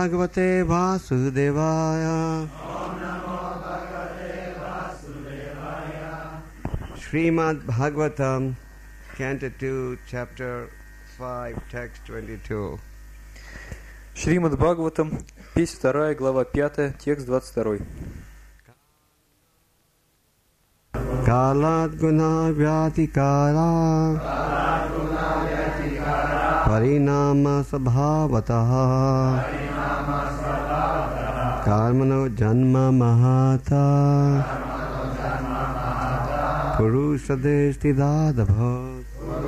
Bhagavate Vasudevaya. Srimad Bhagavatam, Canto 2, Chapter 5, Text 22. Шримад Бхагаватам, песнь 2, глава 5, текст 22. Kalat guna vyatikara Parinama sabhavataha Karmano janma mahata Purushadeshtidadabhat.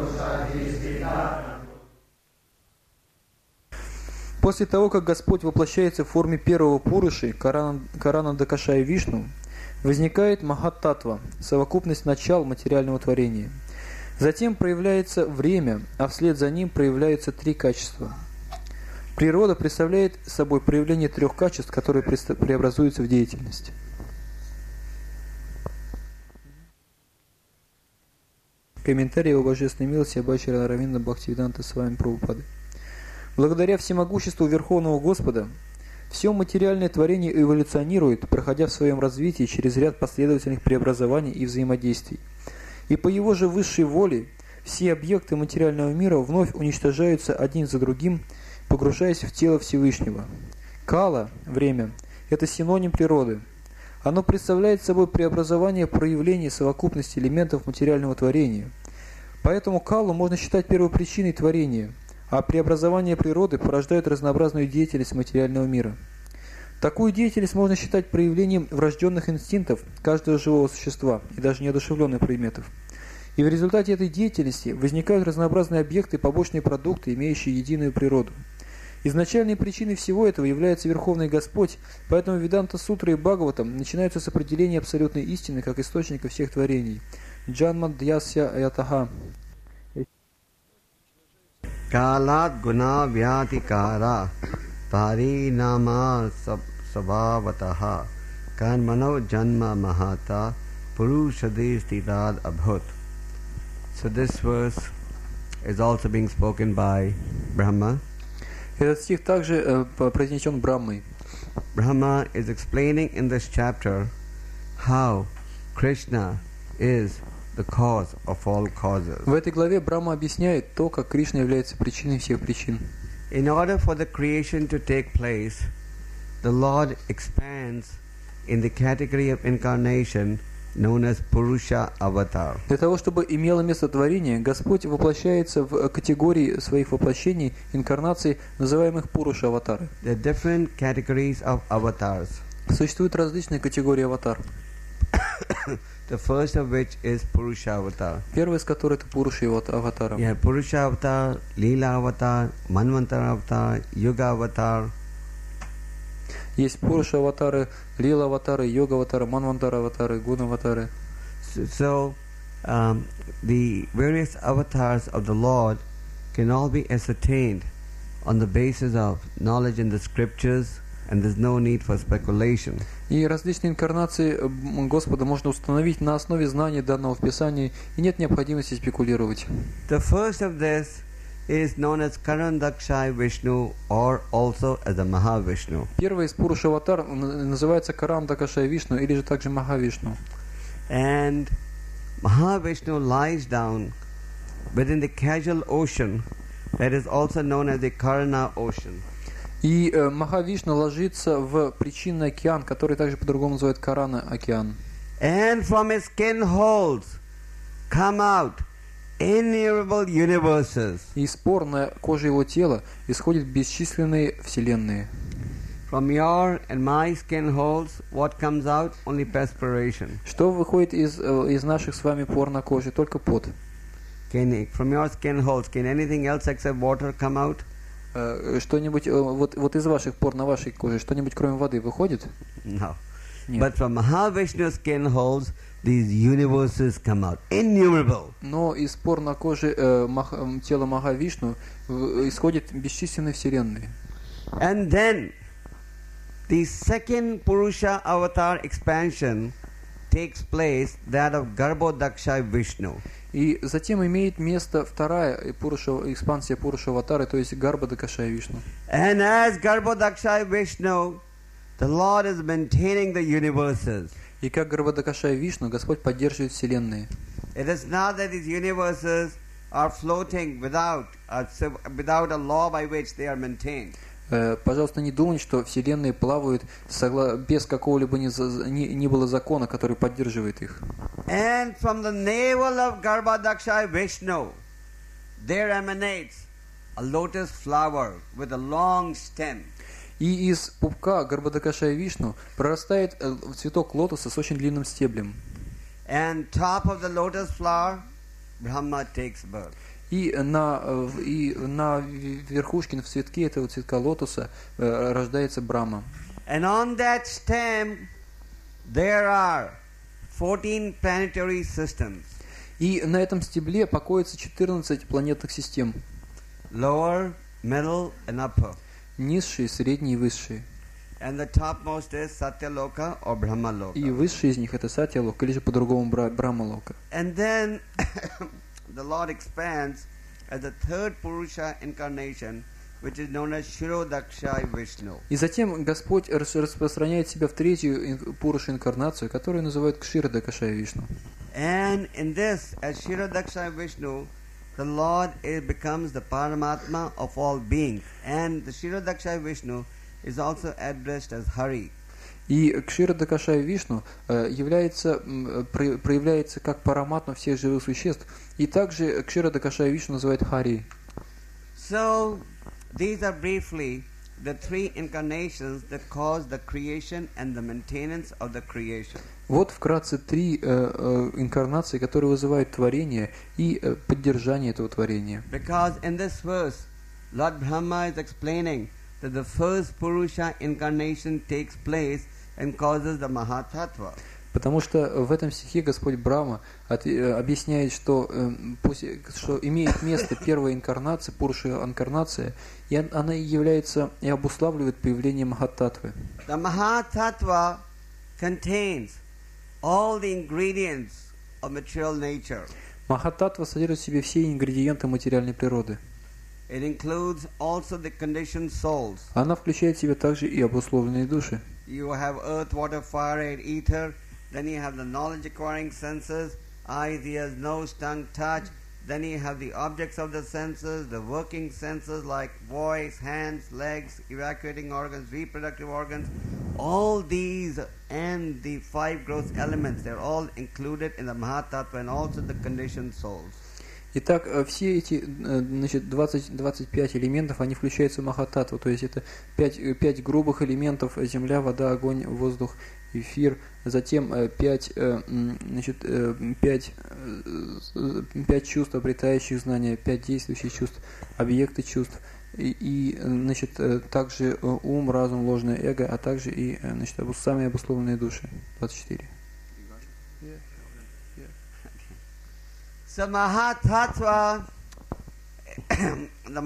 После того, как Господь воплощается в форме первого Пуруши, Карана Дакашая Вишну, возникает Махаттатва, совокупность начал материального творения. Затем проявляется время, а вслед за ним проявляются три качества. Природа представляет собой проявление трех качеств, которые преобразуются в деятельность. Комментарий о божественной милости Абхачарья Аравинда Бхактивиданта Свами Прабхупады. Благодаря всемогуществу Верховного Господа, все материальное творение эволюционирует, проходя в своем развитии через ряд последовательных преобразований и взаимодействий. И по его же высшей воле все объекты материального мира вновь уничтожаются один за другим, погружаясь в тело Всевышнего. Кала, время, это синоним природы. Оно представляет собой преобразование проявлений совокупности элементов материального творения. Поэтому Калу можно считать первопричиной творения, а преобразование природы порождает разнообразную деятельность материального мира. Такую деятельность можно считать проявлением врожденных инстинктов каждого живого существа и даже неодушевленных предметов. И в результате этой деятельности возникают разнообразные объекты и побочные продукты, имеющие единую природу. Изначальной причиной всего этого является Верховный Господь, поэтому Веданта Сутры и Бхагаватам начинаются с определения абсолютной истины как источника всех творений. Джанма Дьясya Аятаха. Kalat guna vyatikara Parinama sabhavataha Karmano janma mahata Purushadeshtidad abhut. So this verse is also being spoken by Brahma. Этот стих также произнесен Брахмой. Brahma is explaining in this chapter how Krishna is the cause of all causes. В этой главе Брахма объясняет то, как Кришна является причиной всех причин. In order for the creation to take place, the Lord expands in the category of incarnation known as Purusha Avatar. Для того, чтобы имело место творение, Господь воплощается в категории своих воплощений, инкарнаций, называемых Пуруша Аватары. There are different categories of avatars. Существуют различные категории аватар. The first of which is Purusha Avatar. Первый из которых это Пуруша Аватара. Yeah, Purusha Avatar, Leela Avatar, Manvantara Avatar, Yuga Avatar. Есть Пуруша аватары, Лила аватары, Йога аватары, Манвантара аватары, Гуна аватары. So, the various avatars of the Lord can all be ascertained on the basis of knowledge in the scriptures, and there's no need for speculation. И различные инкарнации Господа можно установить на основе знаний данного в Писании, и нет необходимости спекулировать. The first of this is known as Karandakshay Vishnu or also as the Mahavishnu. Первый из Пуруша аватар называется Карандакашай Вишну или же также Махавишну. And Mahavishnu lies down within the casual ocean that is also known as the Karana ocean. И Махавишну ложится в причинный океан, который также по-другому называют Карана океан. And from his skin holes come out innumerable universes. И из пор на коже его тела исходят бесчисленные вселенные. From your and my skin holes, what comes out? Only perspiration. Что выходит из наших с вами пор на коже? Только пот. From your skin holes, can anything else except water come out? Что-нибудь вот из ваших пор на вашей коже, что-нибудь кроме воды выходит? No. Нет. But from Mahavishnu's skin holes, these universes come out, innumerable. Но из пор на коже тела Махавишну исходят бесчисленные вселенные. And then the second Purusha avatar expansion takes place, that of Garbhodaksha Vishnu. И затем имеет место вторая экспансия Пуруша-аватары, то есть Гарбхадакашая Вишну. And as Garbhodakshaya Vishnu, the Lord is maintaining the universes. И как Гарбхадакашая Вишну, Господь поддерживает вселенные. It is not that these universes are floating without a law by which they are maintained. Пожалуйста, не думайте, что вселенные плавают без какого-либо ни было закона, который поддерживает их. And from the navel of Garbhodakshaya Vishnu, there emanates a lotus flower with a long stem. И из пупка Гарбхадакашая Вишну прорастает цветок лотоса с очень длинным стеблем. And top of the lotus flower, Brahma takes birth. И на верхушке, в цветке этого цветка лотоса рождается Брахма. And on that stem, there are 14 planetary systems. И на этом стебле покоится 14 планетных систем. Lower, middle, and upper. Низшие, средние и высшие. And the topmost is Satyaloka or Brahmaloka. И высшие из них это Сатья-лока, или же по-другому Брахма-лока. And then the Lord expands as the third Purusha incarnation, which is known as Shirodakshaya Vishnu. И затем Господь распространяет себя в третью Пурушу инкарнацию, которую называют Кширодакашая Вишну. And in this, as Shirodakshaya Vishnu, the Lord becomes the Paramatma of all beings. And the Shirodakshaya Vishnu is also addressed as Hari. И Кширодакашая Вишну проявляется как параматма всех живых существ. И также Кширодакашая Вишну называют Хари. So, these are briefly the three incarnations that cause the creation and the maintenance of the creation. Вот вкратце три инкарнации, которые вызывают творение и поддержание этого творения. Because in this verse, Lord Brahma is explaining that the first Purusha incarnation takes place and causes the Mahatattva. Потому что в этом стихе Господь Брахма объясняет, что имеет место первая инкарнация, Пуруша инкарнация, и она является и обуславливает появление Махататтвы. The Mahatattva contains all the ingredients of material nature. Махататтва содержит в себе все ингредиенты материальной природы. It includes also the conditioned souls. Она включает в себя также и обусловленные души. You have earth, water, fire, and ether. Then you have the knowledge-acquiring senses, eyes, ears, nose, tongue, touch. Then you have the objects of the senses, the working senses like voice, hands, legs, evacuating organs, reproductive organs. All these and the five gross elements, they're all included in the Mahatattva and also the conditioned souls. Итак, все эти 25 элементов, они включаются в Махататтву, то есть это 5 грубых элементов: земля, вода, огонь, воздух, эфир, затем 5 чувств, обретающих знания, 5 действующих чувств, объекты чувств, и также ум, разум, ложное эго, а также и самые обусловленные души, 24. So Mahatattva, the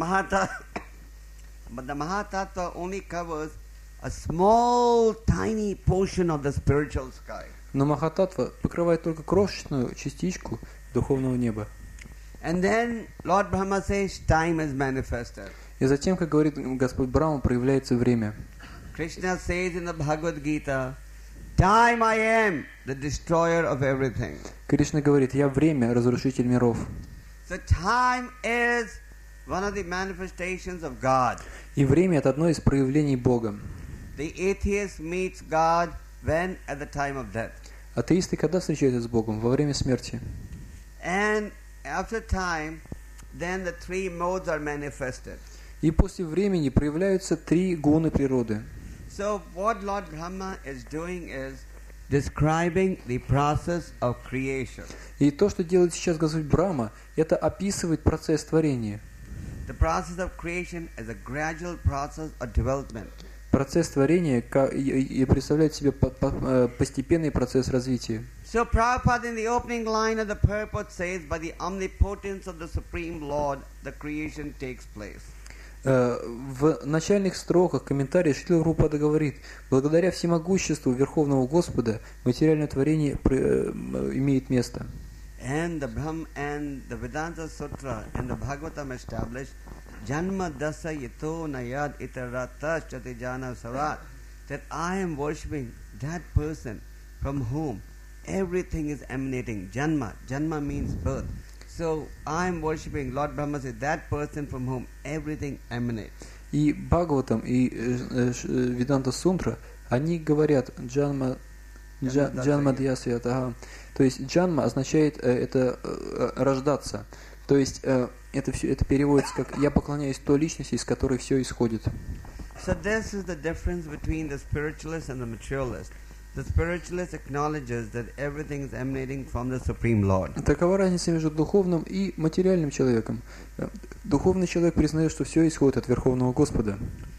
Mahatattva only covers a small, tiny portion of the spiritual sky. Но Махататтва покрывает только крошечную частичку духовного неба. And then Lord Brahma says time is manifested. И затем, как говорит Господь Брахма, проявляется время. Krishna says in the Bhagavad Gita, time I am, the destroyer of everything. Кришна говорит: я время, разрушитель миров. So time is one of the manifestations of God. И время — это одно из проявлений Бога. The atheist meets God when? At the time of death. Атеисты когда встречаются с Богом? Во время смерти. And after time, then the three modes are manifested. И после времени проявляются три гуны природы. So what Lord Brahma is doing is describing the process of creation. И то, что делает сейчас Господь Брахма, это описывает процесс творения. The process of creation is a gradual process of development. Процесс творения и представляет себе постепенный процесс развития. So Prabhupada in the opening line of the purport says, by the omnipotence of the Supreme Lord, the creation takes place. В начальных строках комментария Шрила Прабхупада говорит: благодаря всемогуществу Верховного Господа материальное творение имеет место. And the Brahm and the Vedanta Sutra and the Bhagavatam established Janma Dasa Yato Nayad Itarata Chatijana Sarat, that I am worshipping that person from whom everything is emanating. Janma. Janma means birth. So I am worshipping, Lord Brahma says, that person from whom everything emanates. И Бхагаватам, и Веданта Сунтра, они говорят Джанма Дьясвят. Ага. То есть Джанма означает это рождаться. То есть это переводится как «я поклоняюсь той личности, из которой все исходит». So this is the difference between the spiritualist and the materialist. The spiritualist acknowledges that everything is emanating from the Supreme Lord. Такова разница между духовным и материальным человеком. Духовный человек признает, что все исходит от Верховного Господа.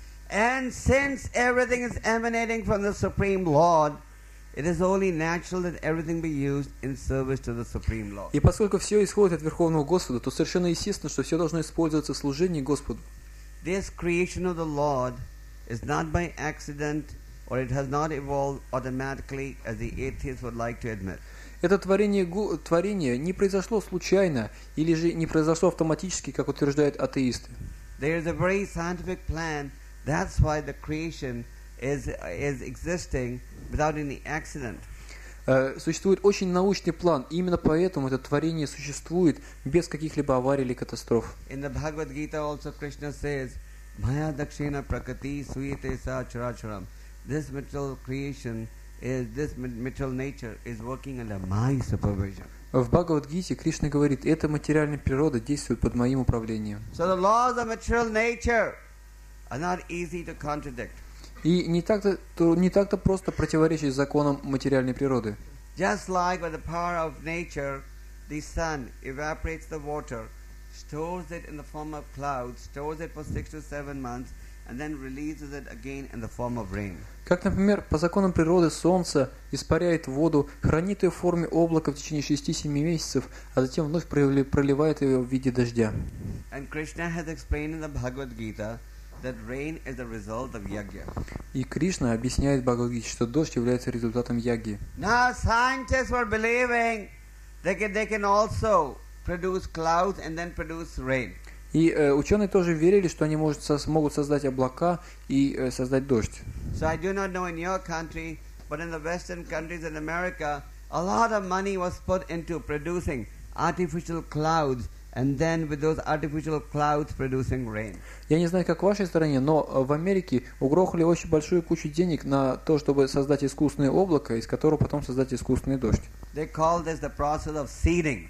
And since everything is emanating from the Supreme Lord, it is only natural that everything be used in service to the Supreme Lord. И поскольку все исходит от Верховного Господа, то совершенно естественно, что все должно использоваться в служении Господу. This creation of the Lord is not by accident, or it has not evolved automatically, as the atheists would like to admit. Это творение не произошло случайно или же не произошло автоматически, как утверждают атеисты. There is a very scientific plan. That's why the creation is existing without any accident. Существует очень научный план, и именно поэтому это творение существует без каких-либо аварий или катастроф. In the Bhagavad Gita also Krishna says, Maya dakshina prakriti suyate sa characharam. This material creation this material nature is working under my supervision. В Бхагавад-гите Кришна говорит, эта материальная природа действует под моим управлением. So the laws of material nature are not easy to contradict. И не так-то просто противоречить законам материальной природы. Just like by the power of nature, the sun evaporates the water, stores it in the form of clouds, stores it for 6 to 7 months, and then releases it again in the form of rain. Как, например, по законам природы Солнце испаряет воду, хранит ее в форме облака в течение 6-7 месяцев, а затем вновь проливает ее в виде дождя. And Krishna has explained in the Bhagavad Gita that rain is the result of yagya. И Кришна объясняет в Бхагавад-гите, что дождь является результатом ягги. Now scientists were believing they can also produce clouds and then produce rain. И ученые тоже верили, что они могут создать облака и создать дождь. So I do not know in your country, but in the Western countries in America, a lot of money was put into producing artificial clouds, and then with those artificial clouds producing rain. Я не знаю, как в вашей стране, но в Америке угрохали очень большую кучу денег на то, чтобы создать искусственное облако, из которого потом создать искусственный дождь. They call this the process of seeding.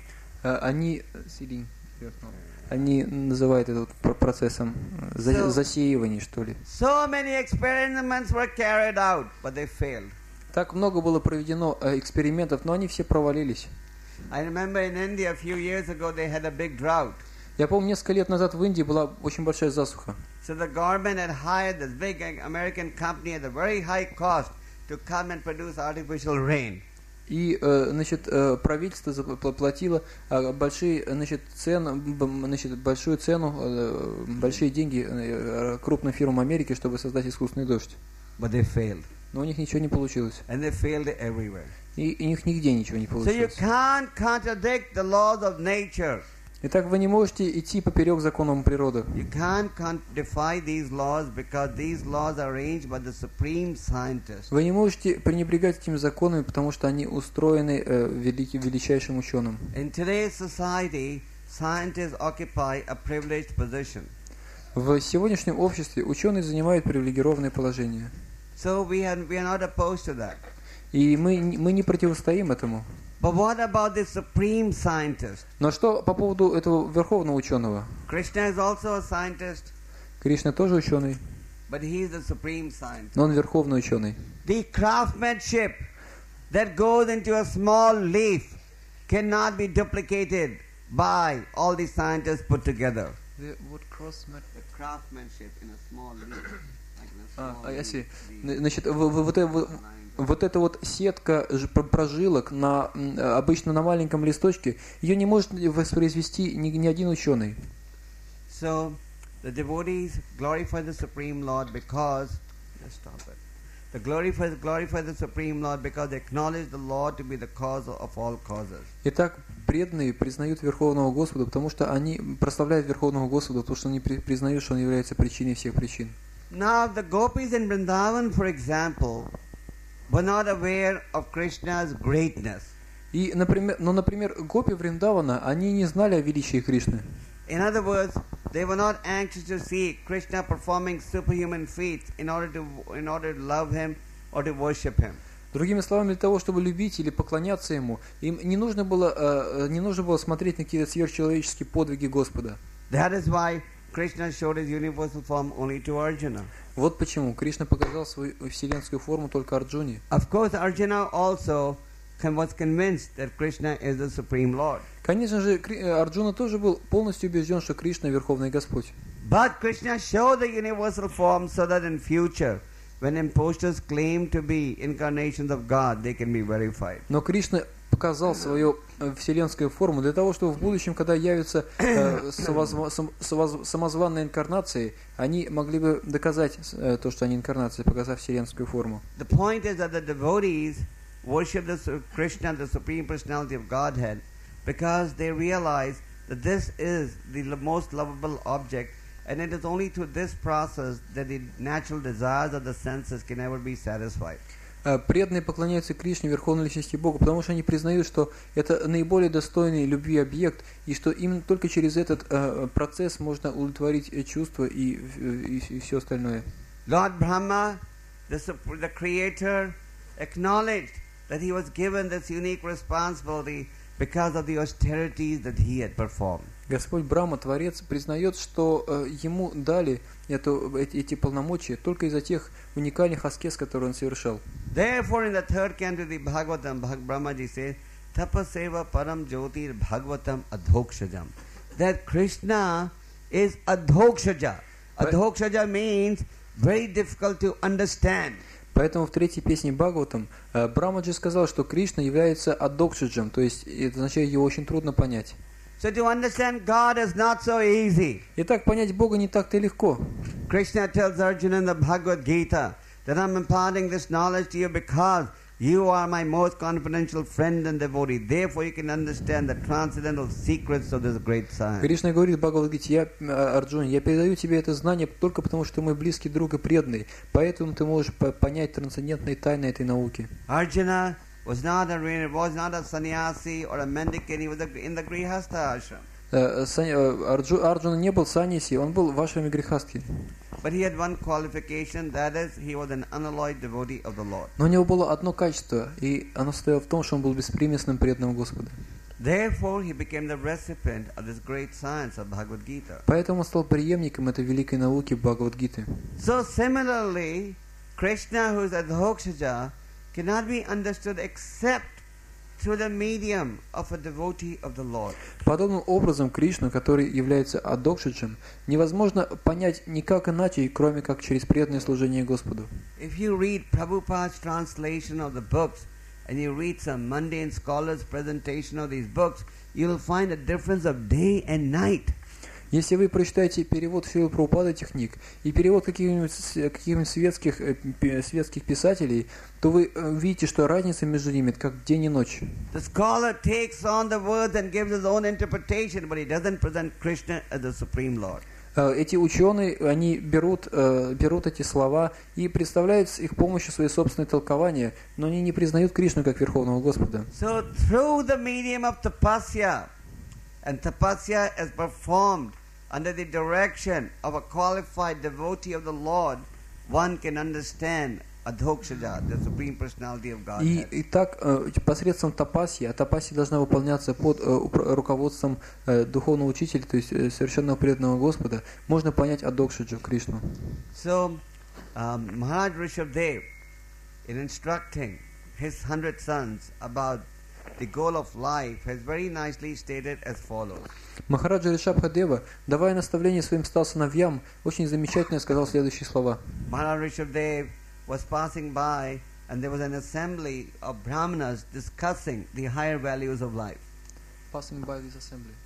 Они называют это процессом засеивания, что ли. So many experiments were carried out, but they failed. Так много было проведено экспериментов, но они все провалились. I remember in India a few years ago they had a big drought. Я помню, несколько лет назад в Индии была очень большая засуха. So the government had hired this big American company at a very high cost to come and produce artificial rain. И, правительство заплатило большие деньги крупным фирмам Америки, чтобы создать искусственный дождь. But they failed. Но у них ничего не получилось. And they failed everywhere. И у них нигде ничего не So you получилось. can't contradict the laws of nature. Итак, вы не можете идти поперек законам природы. You can't defy these laws because these laws are arranged by the supreme scientist. Вы не можете пренебрегать этими законами, потому что они устроены величайшим ученым. In today's society, scientists occupy a privileged position. В сегодняшнем обществе ученые занимают привилегированное положение. So we are not opposed to that. И мы не противостоим этому. But what about the supreme scientist? Но что по поводу этого верховного ученого? Krishna is also a scientist, Кришна тоже ученый, but he is the supreme scientist. но он верховный ученый. The craftsmanship that goes into a small leaf cannot be duplicated by all the scientists put together. The craftsmanship in a small leaf. Значит, вот эта вот сетка прожилок обычно на маленьком листочке, ее не может воспроизвести ни один ученый. So the devotees glorify the Supreme Lord because They glorify the Supreme Lord because they acknowledge the Lord to be the cause of all causes. Итак, преданные признают Верховного Господа, потому что они прославляют Верховного Господа, потому что они признают, что Он является причиной всех причин. Now, the gopis in Vrindavan, for example, were not aware of Krishna's greatness. И, например, гопи Вриндавана, они не знали о величии Кришны. In other words, they were not anxious to see Krishna performing superhuman feats in order to love him or to worship him. Другими словами, для того, чтобы любить или поклоняться Ему, им не нужно было смотреть на какие-то сверхчеловеческие подвиги Господа. That is why Krishna showed his universal form only to Arjuna. Вот почему Кришна показал свою вселенскую форму только Арджуне. Of course, Arjuna also was convinced that Krishna is the Supreme Lord. Конечно же, Арджуна тоже был полностью убежден, что Кришна Верховный Господь. But Krishna showed the universal form so that in future, when impostors claim to be incarnations of God, they can be verified. Но Кришна показал свою вселенскую форму для того, чтобы в будущем, когда явятся самозванные инкарнации, они могли бы доказать то, что они инкарнации, показав вселенскую форму. The point is that the devotees worship Krishna, the Supreme Personality of Godhead, because they realize that this is the most lovable object, and it is only through this process that the natural desires of the senses can ever be satisfied. Преданные поклоняются Кришне, Верховной Личности Бога, потому что они признают, что это наиболее достойный любви объект, и что именно только через этот процесс можно удовлетворить чувства и все остальное. Lord Brahma, the Creator, acknowledged that he was given this unique responsibility because of the austerities that he had performed. Господь Брахма, Творец, признает, что ему дали эти полномочия только из-за тех уникальных аскез, которые он совершал. Therefore, in the third canto of the Bhagavatam, Brahmaji says, Tapaseva param jyotir bhagavatam adhokshajam. That Krishna is adhokshaja. Adhokshaja means very difficult to understand. Поэтому в третьей песне Бхагаватам Брамаджи сказал, что Кришна является адокшаджем, то есть это означает, его очень трудно понять. So to understand God is not so easy. Итак, понять Бога не так-то легко. Krishna tells Arjuna in the Bhagavad Gita that I'm imparting this knowledge to you because you are my most confidential friend and devotee. Therefore you can understand the transcendental secrets of this great science. Кришна говорит в Бхагавад-гите: Арджуна, я передаю тебе это знание только потому, что ты мой близкий друг и преданный. Поэтому ты можешь понять трансцендентные тайны этой науки. Arjuna was not a sannyasi or a mendicant. He was in the Grihastha ashram. Арджуна не был саньяси, он был в ашраме грехастхи. But he had one qualification, that is, he was an unalloyed devotee of the Lord. Но у него было одно качество, и оно состояло в том, что он был беспримесным преданным Господу. Therefore, he became the recipient of this great science of Bhagavad Gita. Поэтому он стал преемником этой великой науки Бхагавад-гиты. So similarly, Krishna, who is Adhokshaja, cannot be understood except through the medium of a devotee of the Lord. Подобным образом Кришну, который является адокшаджем, невозможно понять никак иначе, кроме как через преданное служение Господу. If you read Prabhupada's translation of the books and you read some mundane scholars' presentation of these books, you will find a difference of day and night. Если вы прочитаете перевод Шрилы Прабхупады этих книг и перевод каких-нибудь светских писателей, то вы видите, что разница между ними как день и ночь. The scholar takes on the words and gives his own interpretation, but he doesn't present Krishna as the Supreme Lord. Эти ученые, они берут эти слова и представляют с их помощью свои собственные толкования, но они не признают Кришну как Верховного Господа. So through the medium of tapasya, and tapasya is performed under the direction of a qualified devotee of the Lord, one can understand Adhokshaja, the Supreme Personality of Godhead. И так, посредством тапасьи, а тапасья должна выполняться под руководством духовного учителя, то есть совершенно преданного Господа, можно понять Адокшаджу, Кришну. So, Maharaj Rishabdev, in instructing his 100 sons about the goal of life, has very nicely stated as follows. Махараджа Ришабхадева, давая наставление своим 100 сыновьям, очень замечательно сказал следующие слова. Maharaj Rishabdev was passing by and there was an assembly of Brahmanas discussing the higher values of life. Passing by this assembly.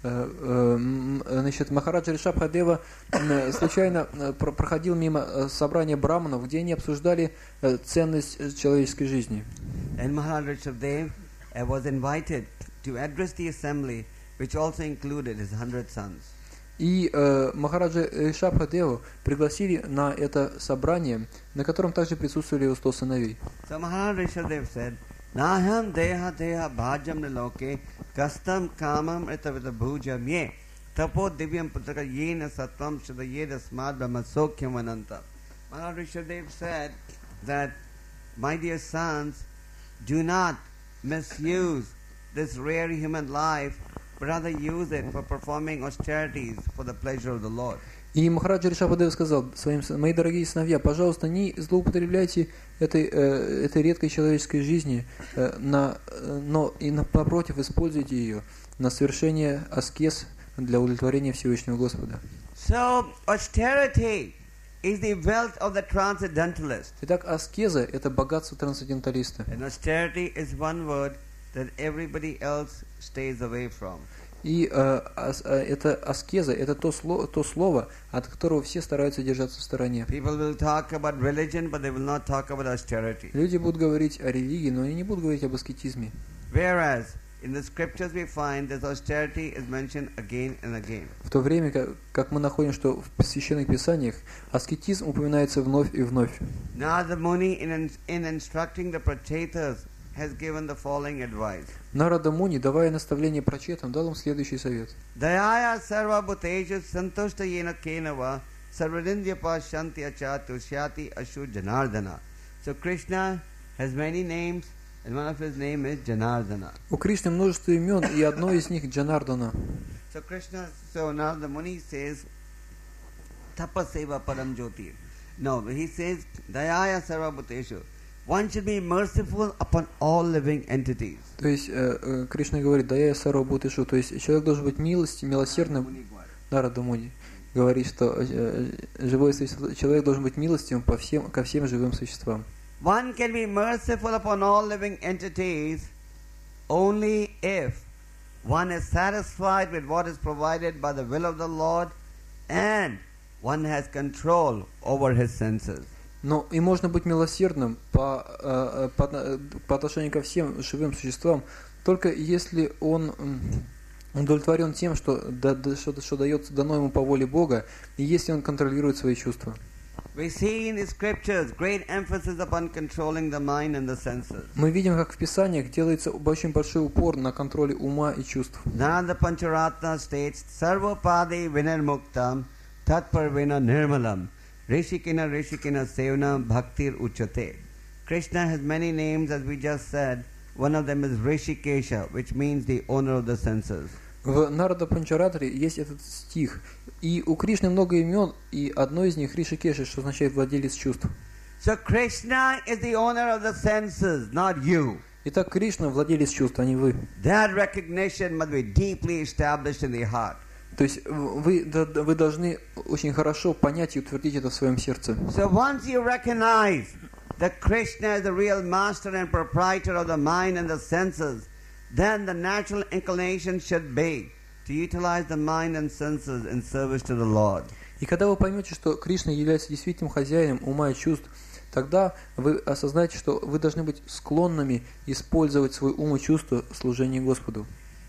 Значит, Махараджа Ришабхадева случайно проходил мимо собрания браманов, где они обсуждали ценность человеческой жизни. And Maharaj Rishabdev was invited to address the assembly, which also included his 100 sons. И Махараджа Ришабхадеву пригласили на это собрание, на котором также присутствовали его 100 сыновей. So Maharaj Rishabdev said, Naham deha deha bhajam niloke kastam kamam etavita bhujam ye tapo divyam putraka yena satvam shadayeda smad brahmasokyam ananta. Maharaj Rishabdev said that, my dear sons, do not misuse this rare human life, but rather use it for performing austerities for the pleasure of the Lord. И Махараджа Ришабхадев сказал своим сыновьям: мои дорогие сыновья, пожалуйста, не злоупотребляйте этой редкой человеческой жизни, но напротив, используйте ее на совершение аскез для удовлетворения Всевышнего Господа. So, austerity is the wealth of the transcendentalist. Итак, аскеза – это богатство трансценденталиста. And austerity is one word that everybody else stays away from. И это аскеза – это то слово, от которого все стараются держаться в стороне. People will talk about religion, but they will not talk about austerity. Люди будут говорить о религии, но они не будут говорить об аскетизме. Whereas in the scriptures we find that austerity is mentioned again and again. В то время как мы находим, что в священных писаниях аскетизм упоминается вновь и вновь. Narada Muni in instructing the Prachetas has given the following advice. Нарада Муни, давая наставление прачетам, дал им следующий совет. Dayaya sarva bhuteshu santushta yena kenava sarvadindyapa shanti achatu shyati ashu janardana. So Krishna has many names, and one of his name is Janardana. У Кришны множество имен, и одно из них Джанардана. So Narada Muni says tapaseva param jyoti. No, he says dayaya sarva bhuteshu. One should be merciful upon all living entities. То есть Кришна говорит: даяя сарва бхутешу, то есть человек должен быть милосердным. Нарада Муни говорит, что человек должен быть милостивым ко всем живым существам. One can be merciful upon all living entities only if one is satisfied with what is provided by the will of the Lord and one has control over his senses. Но и можно быть милосердным по отношению ко всем живым существам, только если он удовлетворен тем, что дается дано ему по воле Бога, и если он контролирует свои чувства. We see in the scriptures great emphasis upon controlling the mind and the senses. Мы видим, как в Писаниях делается очень большой упор на контроле ума и чувств. Nanda Pancharatna states, Sarvapadi vinirmuktam tatparvina nirmalam Rishikina Rishikina Sevna Bhaktir Uchate. Krishna has many names, as we just said. One of them is Rishikesha, which means the owner of the senses. В Нарада Панчаратре есть этот стих. И у Кришны много имен, и одно из них Ришикеша, что означает владелец чувств. So Krishna is the owner of the senses, not you. Итак, Кришна владелец чувств, а не вы. That recognition must be deeply established in the heart. То есть вы должны очень хорошо понять и утвердить это в своем сердце. So once you recognize that Krishna is the real master and proprietor of the mind and the senses, then the natural inclination should be to utilize the mind and senses in service to the Lord. И когда вы поймете, что Кришна является действительным хозяином ума и чувств, тогда вы осознаете, что вы должны быть склонными использовать свой ум и чувства в служении Господу.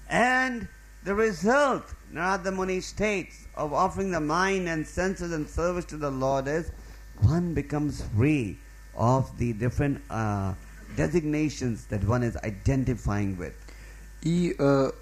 And the result, Narada Muni states, of offering the mind and senses in service to the Lord is one becomes free of the different designations that one is identifying with. И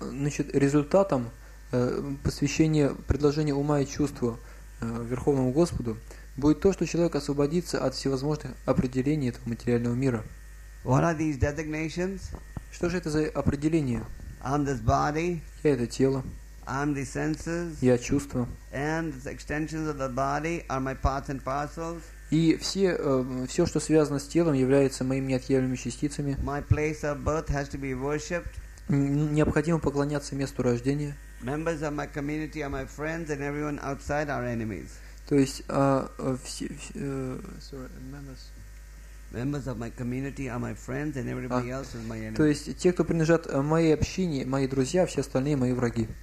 результатом посвящения предложения ума и чувства Верховному Господу будет то, что человек освободится от всевозможных определений этого материального мира. What are these designations? Что же это за определение? I'm this body. Я это тело. I'm the senses. Я чувство. And the extensions of the body are my parts and parcels. И все, что связано с телом, является моими неотъемлемыми частицами. My place of birth has to be worshipped. Необходимо поклоняться месту рождения. Members of my community are my friends, and everyone outside are enemies. То есть Members of my community are my friends, and everybody else is my enemy. То есть те, кто принадлежат моей общине, мои друзья, все остальные мои враги.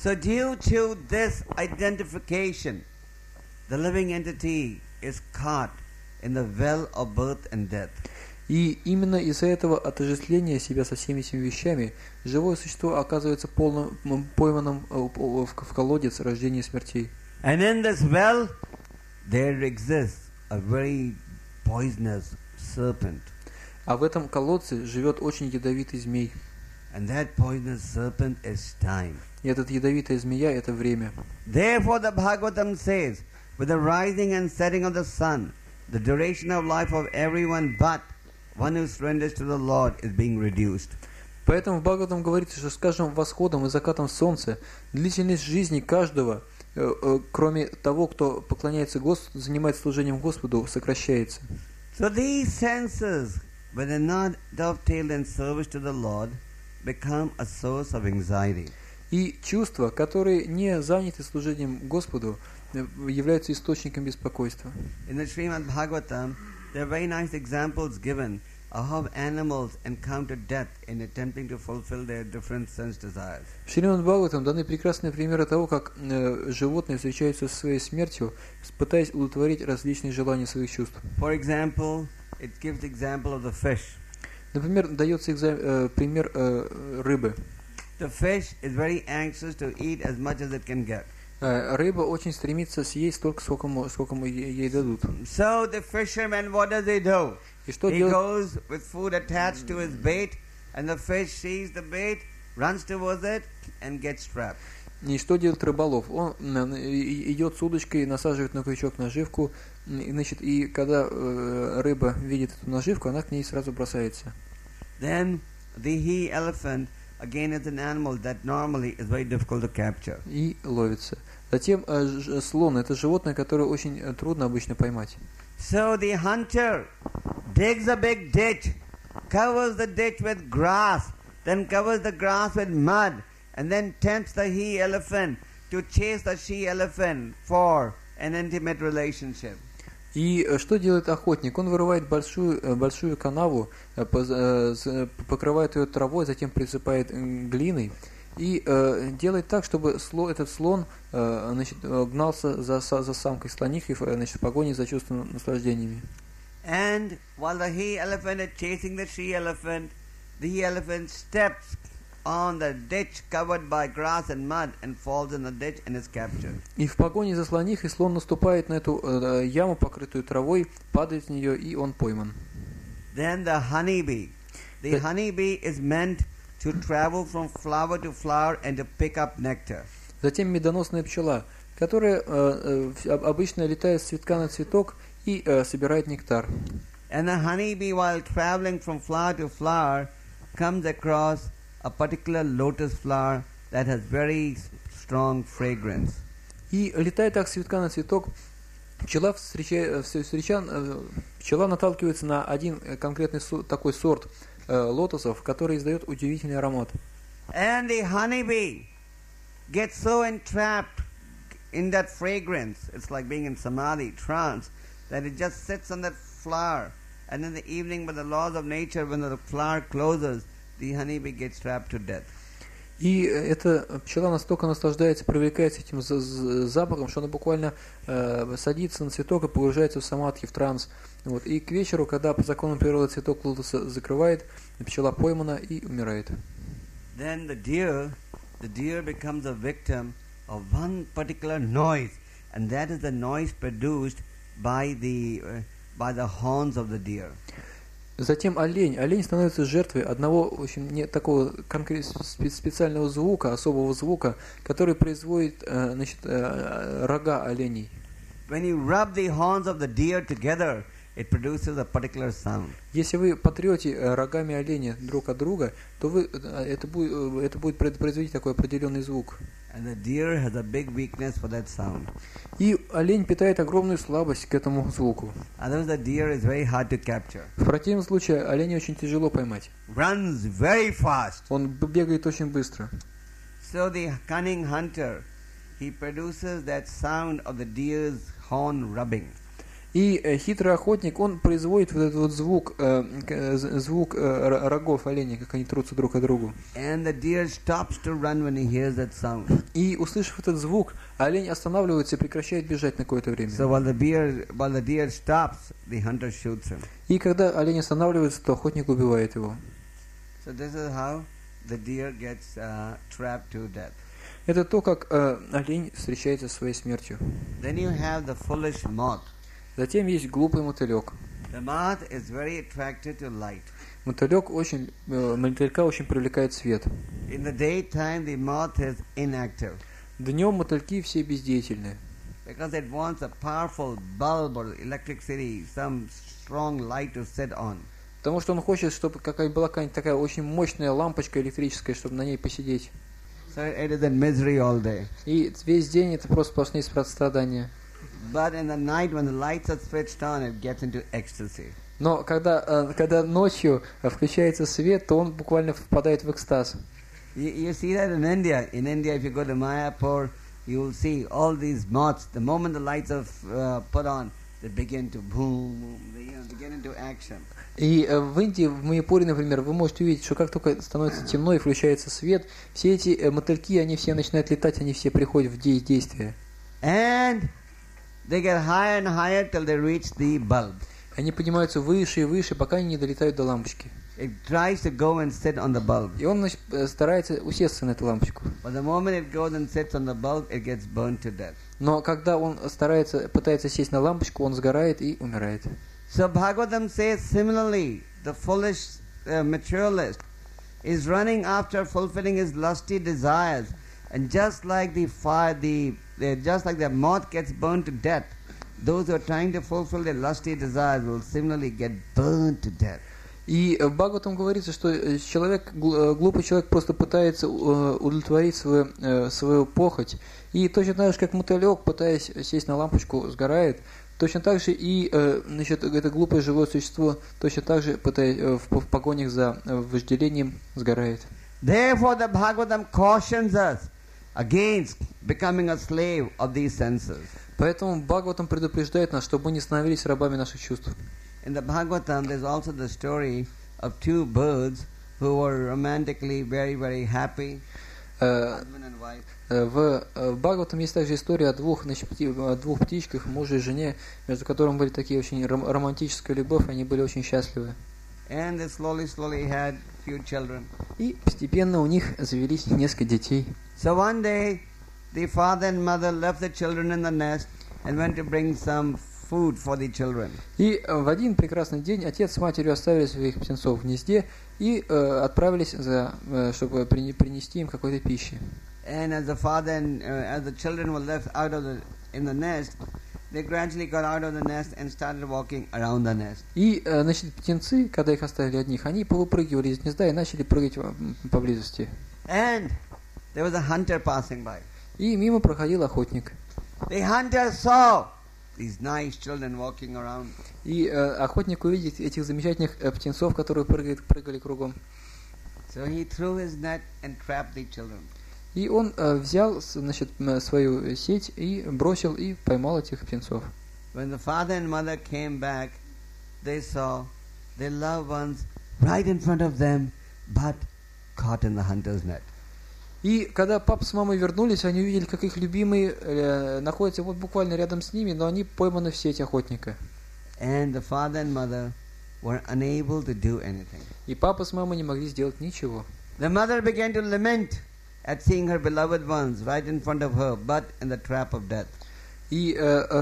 So due to this identification, the living entity is caught in the well of birth and death. И именно из-за этого отождествления себя со всеми этими вещами живое существо оказывается пойманным в колодец рождения и смертей. And in this well, there exists a very poisonous serpent. А в этом колодце живет очень ядовитый змей. And that poisonous serpent is time. И этот ядовитая змея – это время. Therefore the Bhagavatam says, with the rising and setting of the sun, the duration of life of everyone but one who surrenders to the Lord is being reduced. Поэтому в Бхагаватам говорится, что с каждым восходом и закатом солнца длительность жизни каждого, кроме того, кто поклоняется Господу, занимается служением Господу, сокращается. So these senses, when they're not dovetailed in service to the Lord, become a source of anxiety. И чувства, которые не заняты служением Господу, являются источником беспокойства. In the Srimad Bhagavatam, there are very nice examples given of how animals encounter death in attempting to fulfill their different sense desires. В Шримад Бхагаватам даны прекрасные примеры того, как животные встречаются со своей смертью, пытаясь удовлетворить различные желания своих чувств. For example, it gives the example of the fish. Например, дается пример рыбы. The fish is very anxious to eat as much as it can get. Рыба очень стремится съесть столько, сколько ей дадут. So the fisherman, what does he do? И что He делает? goes with food attached to his bait, and the fish sees the bait, runs towards it, and gets trapped. И что делает рыболов? Он идет с удочкой, насаживает на крючок наживку, и когда рыба видит эту наживку, она к ней сразу бросается. Then the he-elephant, again, is an animal that normally is very difficult to capture. И ловится. Затем слон – это животное, которое очень трудно обычно поймать. So the hunter digs a big ditch, covers the ditch with grass, then covers the grass with mud, and then tempts the he-elephant to chase the she-elephant for an intimate relationship. И что делает охотник? Он вырывает большую канаву, покрывает ее травой, затем присыпает глиной и делает так, чтобы этот слон гнался за самкой слонихи, в погоне за чувственными наслаждениями. And while the he-elephant is chasing the she-elephant, the he-elephant steps on the ditch covered by grass and mud and falls in the ditch and is captured. И в погоне за слонихой слон наступает на эту яму, покрытую травой, падает в нее, и он пойман. Then the honeybee. The honeybee is meant to travel from flower to flower and to pick up nectar. Затем медоносная пчела, которая обычно летает с цветка на цветок и собирает нектар. And the honeybee, while traveling from flower to flower, comes across a particular lotus flower that has very strong fragrance. И летая так с цветка на цветок, пчела наталкивается на один конкретный такой сорт лотосов, который издает удивительный аромат. And the honeybee gets so entrapped in that fragrance, it's like being in samadhi, trance, that it just sits on that flower. And in the evening, by the laws of nature, when the flower closes, the honeybee gets trapped to death. И эта пчела настолько наслаждается, привлекается этим запахом, что она буквально садится на цветок и погружается в самадхи, в транс. Вот. И к вечеру, когда по закону природы цветок лотоса закрывает, пчела поймана и умирает. Then the deer becomes a victim of one particular noise, and that is the noise produced by the horns of the deer. Затем олень становится жертвой одного очень такого специального звука, особого звука, который производит рога оленей. When you rub the horns of the deer together, it produces a particular sound. Если вы потрете рогами оленя друг от друга, то это будет производить такой определенный звук. And the deer has a big weakness for that sound. И олень питает огромную слабость к этому звуку. Otherwise, the deer is very hard to capture. В противном случае оленя очень тяжело поймать. Runs very fast. Он бегает очень быстро. So the cunning hunter, he produces that sound of the deer's horn rubbing. И хитрый охотник, он производит вот этот вот звук, звук рогов оленей, как они трутся друг о другу. And the deer stops to run when he hears that sound. И услышав этот звук, олень останавливается и прекращает бежать на какое-то время. So while the deer stops, the hunter shoots him. И когда олень останавливается, то охотник убивает его. So this is how the deer gets trapped to death. Это то, как олень встречается со своей смертью. Then you have the foolish moth. Затем есть глупый мотылек. The moth is very attracted to light. Мотылька очень привлекает свет. In the daytime, the moth is inactive Днем мотыльки все бездеятельны, because it wants a powerful bulb or electricity, some strong light to sit on. потому что он хочет, чтобы была какая-нибудь такая очень мощная лампочка электрическая, чтобы на ней посидеть. So it is in misery all day. И весь день это просто сплошные страдания. But in the night, when the lights are switched on, it gets into ecstasy. Но когда ночью включается свет, то он буквально впадает в экстаз. You see that in India. In India, if you go to Mayapur, you will see all these moths. The moment the lights are put on, they begin to boom. They get into action. И в Индии, в Майяпуре, например, вы можете увидеть, что как только становится темно и включается свет, все эти мотыльки, они все начинают летать, они все приходят в действие. And they get higher and higher till they reach the bulb. Они поднимаются выше и выше, пока они не долетают до лампочки. It tries to go and sit on the bulb. И он старается усесться на эту лампочку. But the moment it goes and sits on the bulb, it gets burned to death. Но когда он пытается сесть на лампочку, он сгорает и умирает. So Bhagavatam says similarly, the foolish materialist is running after fulfilling his lusty desires, and just like the moth gets burned to death, those who are trying to fulfill their lusty desires will similarly get burned to death. И в Бхагаватам говорится, что глупый человек просто пытается удовлетворить свою похоть. И точно так же, как мотылек, пытаясь сесть на лампочку, сгорает, точно так же и это глупое живое существо точно так же в погонях за вожделением сгорает. Therefore the Bhagavatam cautions us against becoming a slave of these senses. Поэтому Бхагаватам предупреждает нас, чтобы мы не становились рабами наших чувств. In the Bhagavatam, there's also the story of two birds who were romantically very, very happy, husband and wife. В Бхагаватам есть также история о двух птичках, муже и жене, между которыми были такие очень романтическая любовь, они были очень счастливы. And they slowly had few children. И постепенно у них завелись несколько детей. So one day, the father and mother left the children in the nest and went to bring some food for the children. И в один прекрасный день отец с матерью оставили своих птенцов в гнезде и отправились, чтобы принести им какой-то пищи. And as the father and as the children were left in the nest, they gradually got out of the nest and started walking around the nest. И, птенцы, когда их оставили одних, они повыпрыгивали из гнезда и начали прыгать поблизости. And there was a hunter passing by. И мимо проходил охотник. The hunter saw these nice children walking around. И охотник увидел этих замечательных птенцов, которые прыгали кругом. So he threw his net and trapped the children. И он взял, свою сеть и бросил и поймал этих птенцов. When the father and mother came back, they saw their loved ones right in front of them, but caught in the hunter's net. И когда папа с мамой вернулись, они увидели, как их любимые находятся вот буквально рядом с ними, но они пойманы в сеть охотника. And the father and mother were unable to do anything. И папа с мамой не могли сделать ничего. The mother began to lament at seeing her beloved ones right in front of her, but in the trap of death. И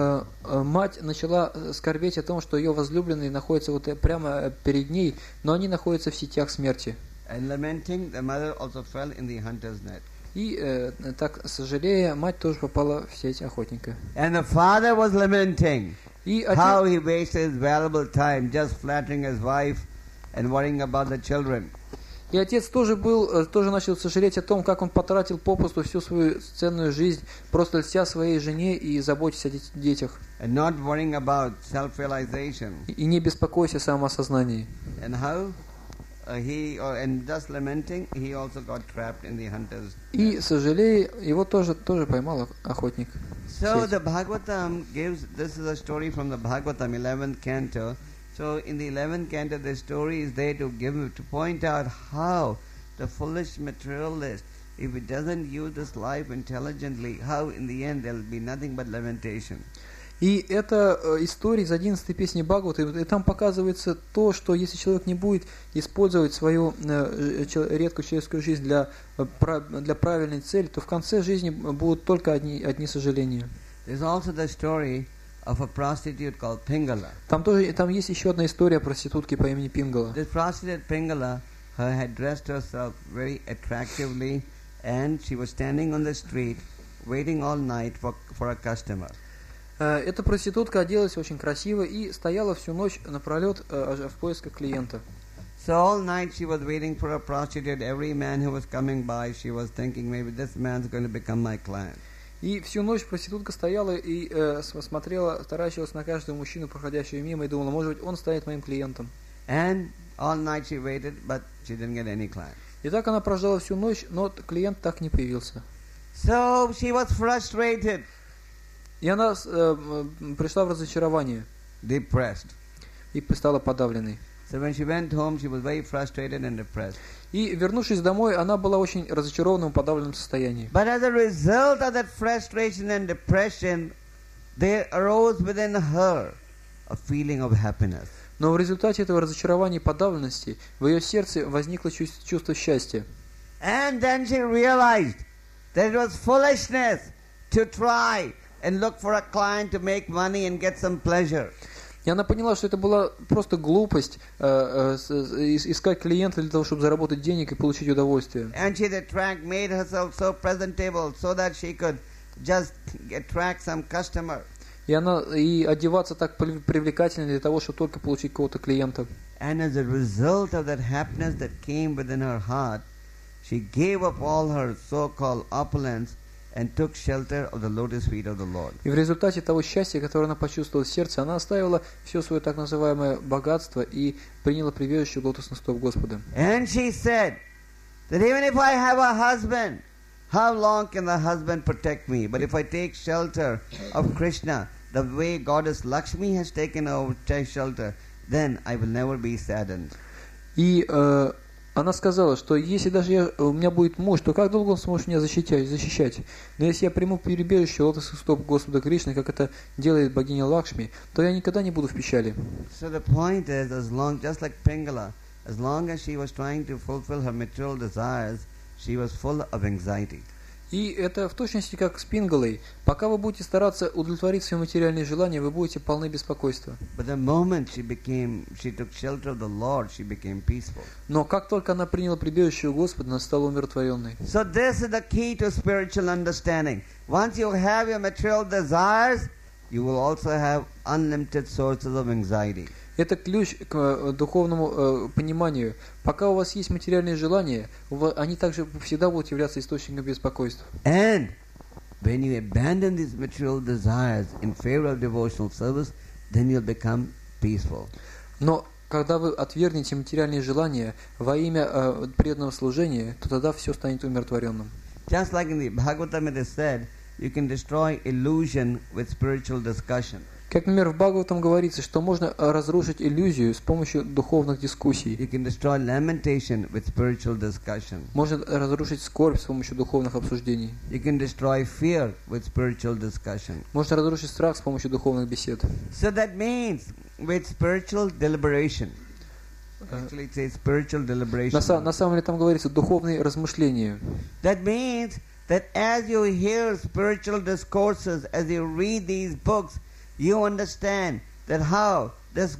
мать начала скорбеть о том, что ее возлюбленные находятся вот прямо перед ней, но они находятся в сетях смерти. And lamenting, the mother also fell in the hunter's net. И так сожалея, мать тоже попала в сеть охотника. And the father was lamenting И how he wasted his valuable time just flattering his wife and worrying about the children. И отец тоже начал сожалеть о том, как он потратил попусту всю свою ценную жизнь, просто льстя своей жене и заботясь о детях. And not worrying about self-realization. И не беспокойся о самоосознании. And how and thus lamenting, he also got trapped in the hunter's net. И сожалея, его тоже поймал охотник. So the Bhagavatam gives, this is a story from the Bhagavatam, 11th canto. So in the 11th canto, the story is there to point out how the foolish materialist, if he doesn't use this life intelligently, how in the end there will be nothing but lamentation. И это история из 11-й песни Бхагавата, и там показывается то, что если человек не будет использовать свою редкую человеческую жизнь для правильной цели, то в конце жизни будут только одни сожаления. There's also the story of a prostitute called Pingala. Там есть еще одна история о проститутке по имени Пингала. This prostitute Pingala had dressed herself very attractively, and she was standing on the street waiting all night for a customer. Эта проститутка оделась очень красиво и стояла всю ночь напролет в поисках клиента. So all night she was waiting for a prostitute. Every man who was coming by, she was thinking maybe this man's going to become my client. И всю ночь проститутка стояла и смотрела, таращилась на каждого мужчину, проходящего мимо, и думала, может быть, он станет моим клиентом. And all night she waited, but she didn't get any client. И так она прождала всю ночь, но клиент так не появился. So she was frustrated. И она пришла в разочарование. Depressed. И стала подавленной. So when she went home, she was very frustrated and depressed. И, вернувшись домой, она была очень разочарована в подавленном состоянии. But as a result of that frustration and depression, there arose within her a feeling of happiness. Но в результате этого разочарования и подавленности в ее сердце возникло чувство счастья. And then she realized that it was foolishness to try and look for a client to make money and get some pleasure. И она поняла, что это была просто глупость искать клиента для того, чтобы заработать денег и получить удовольствие. And she made herself so presentable so that she could just attract some customer. И одеваться так привлекательно для того, чтобы только получить кого-то клиента. And as a result of that happiness that came within her heart, she gave up all her so-called opulence and took shelter of the lotus feet of the Lord. И в результате того счастья, которое она почувствовала в сердце, она оставила все свое так называемое богатство и приняла прибежище лотосных стоп Господа. And she said that even if I have a husband, how long can the husband protect me? But if I take shelter of Krishna, the way Goddess Lakshmi has taken over shelter, then I will never be saddened. И она сказала, что если даже у меня будет муж, то как долго он сможет меня защищать? Но если я приму прибежище лотосных стоп Господа Кришны, как это делает богиня Лакшми, то я никогда не буду в печали. So the point is, just like Pingala, as long as she was trying to fulfill her material desires, she was full of anxiety. И это в точности как с Пингалой. Пока вы будете стараться удовлетворить свои материальные желания, вы будете полны беспокойства. But the moment she took shelter of the Lord, she became peaceful. Но как только она приняла прибежище у Господа, она стала умиротворенной. So this is the key to spiritual understanding. Once you have your material desires, you will also have unlimited sources of anxiety. Это ключ к духовному пониманию. Пока у вас есть материальные желания, они также всегда будут являться источником беспокойства. And when you abandon these material desires in favor of devotional service, then you'll become peaceful. Но когда вы отвергнете материальные желания во имя преданного служения, то тогда все станет умиротворенным. Just like in the Bhagavatam it is said, you can destroy illusion with spiritual discussion. Как, например, в Бхагаватам говорится, что можно разрушить иллюзию с помощью духовных дискуссий. You can destroy lamentation with spiritual discussion. Можно разрушить скорбь с помощью духовных обсуждений. You can destroy fear with spiritual discussion. Можно разрушить страх с помощью духовных бесед. So that means with spiritual deliberation. Actually it says spiritual deliberation. На самом деле там говорится духовные размышления. That means that as you hear spiritual discourses, as you read these books, you understand that how this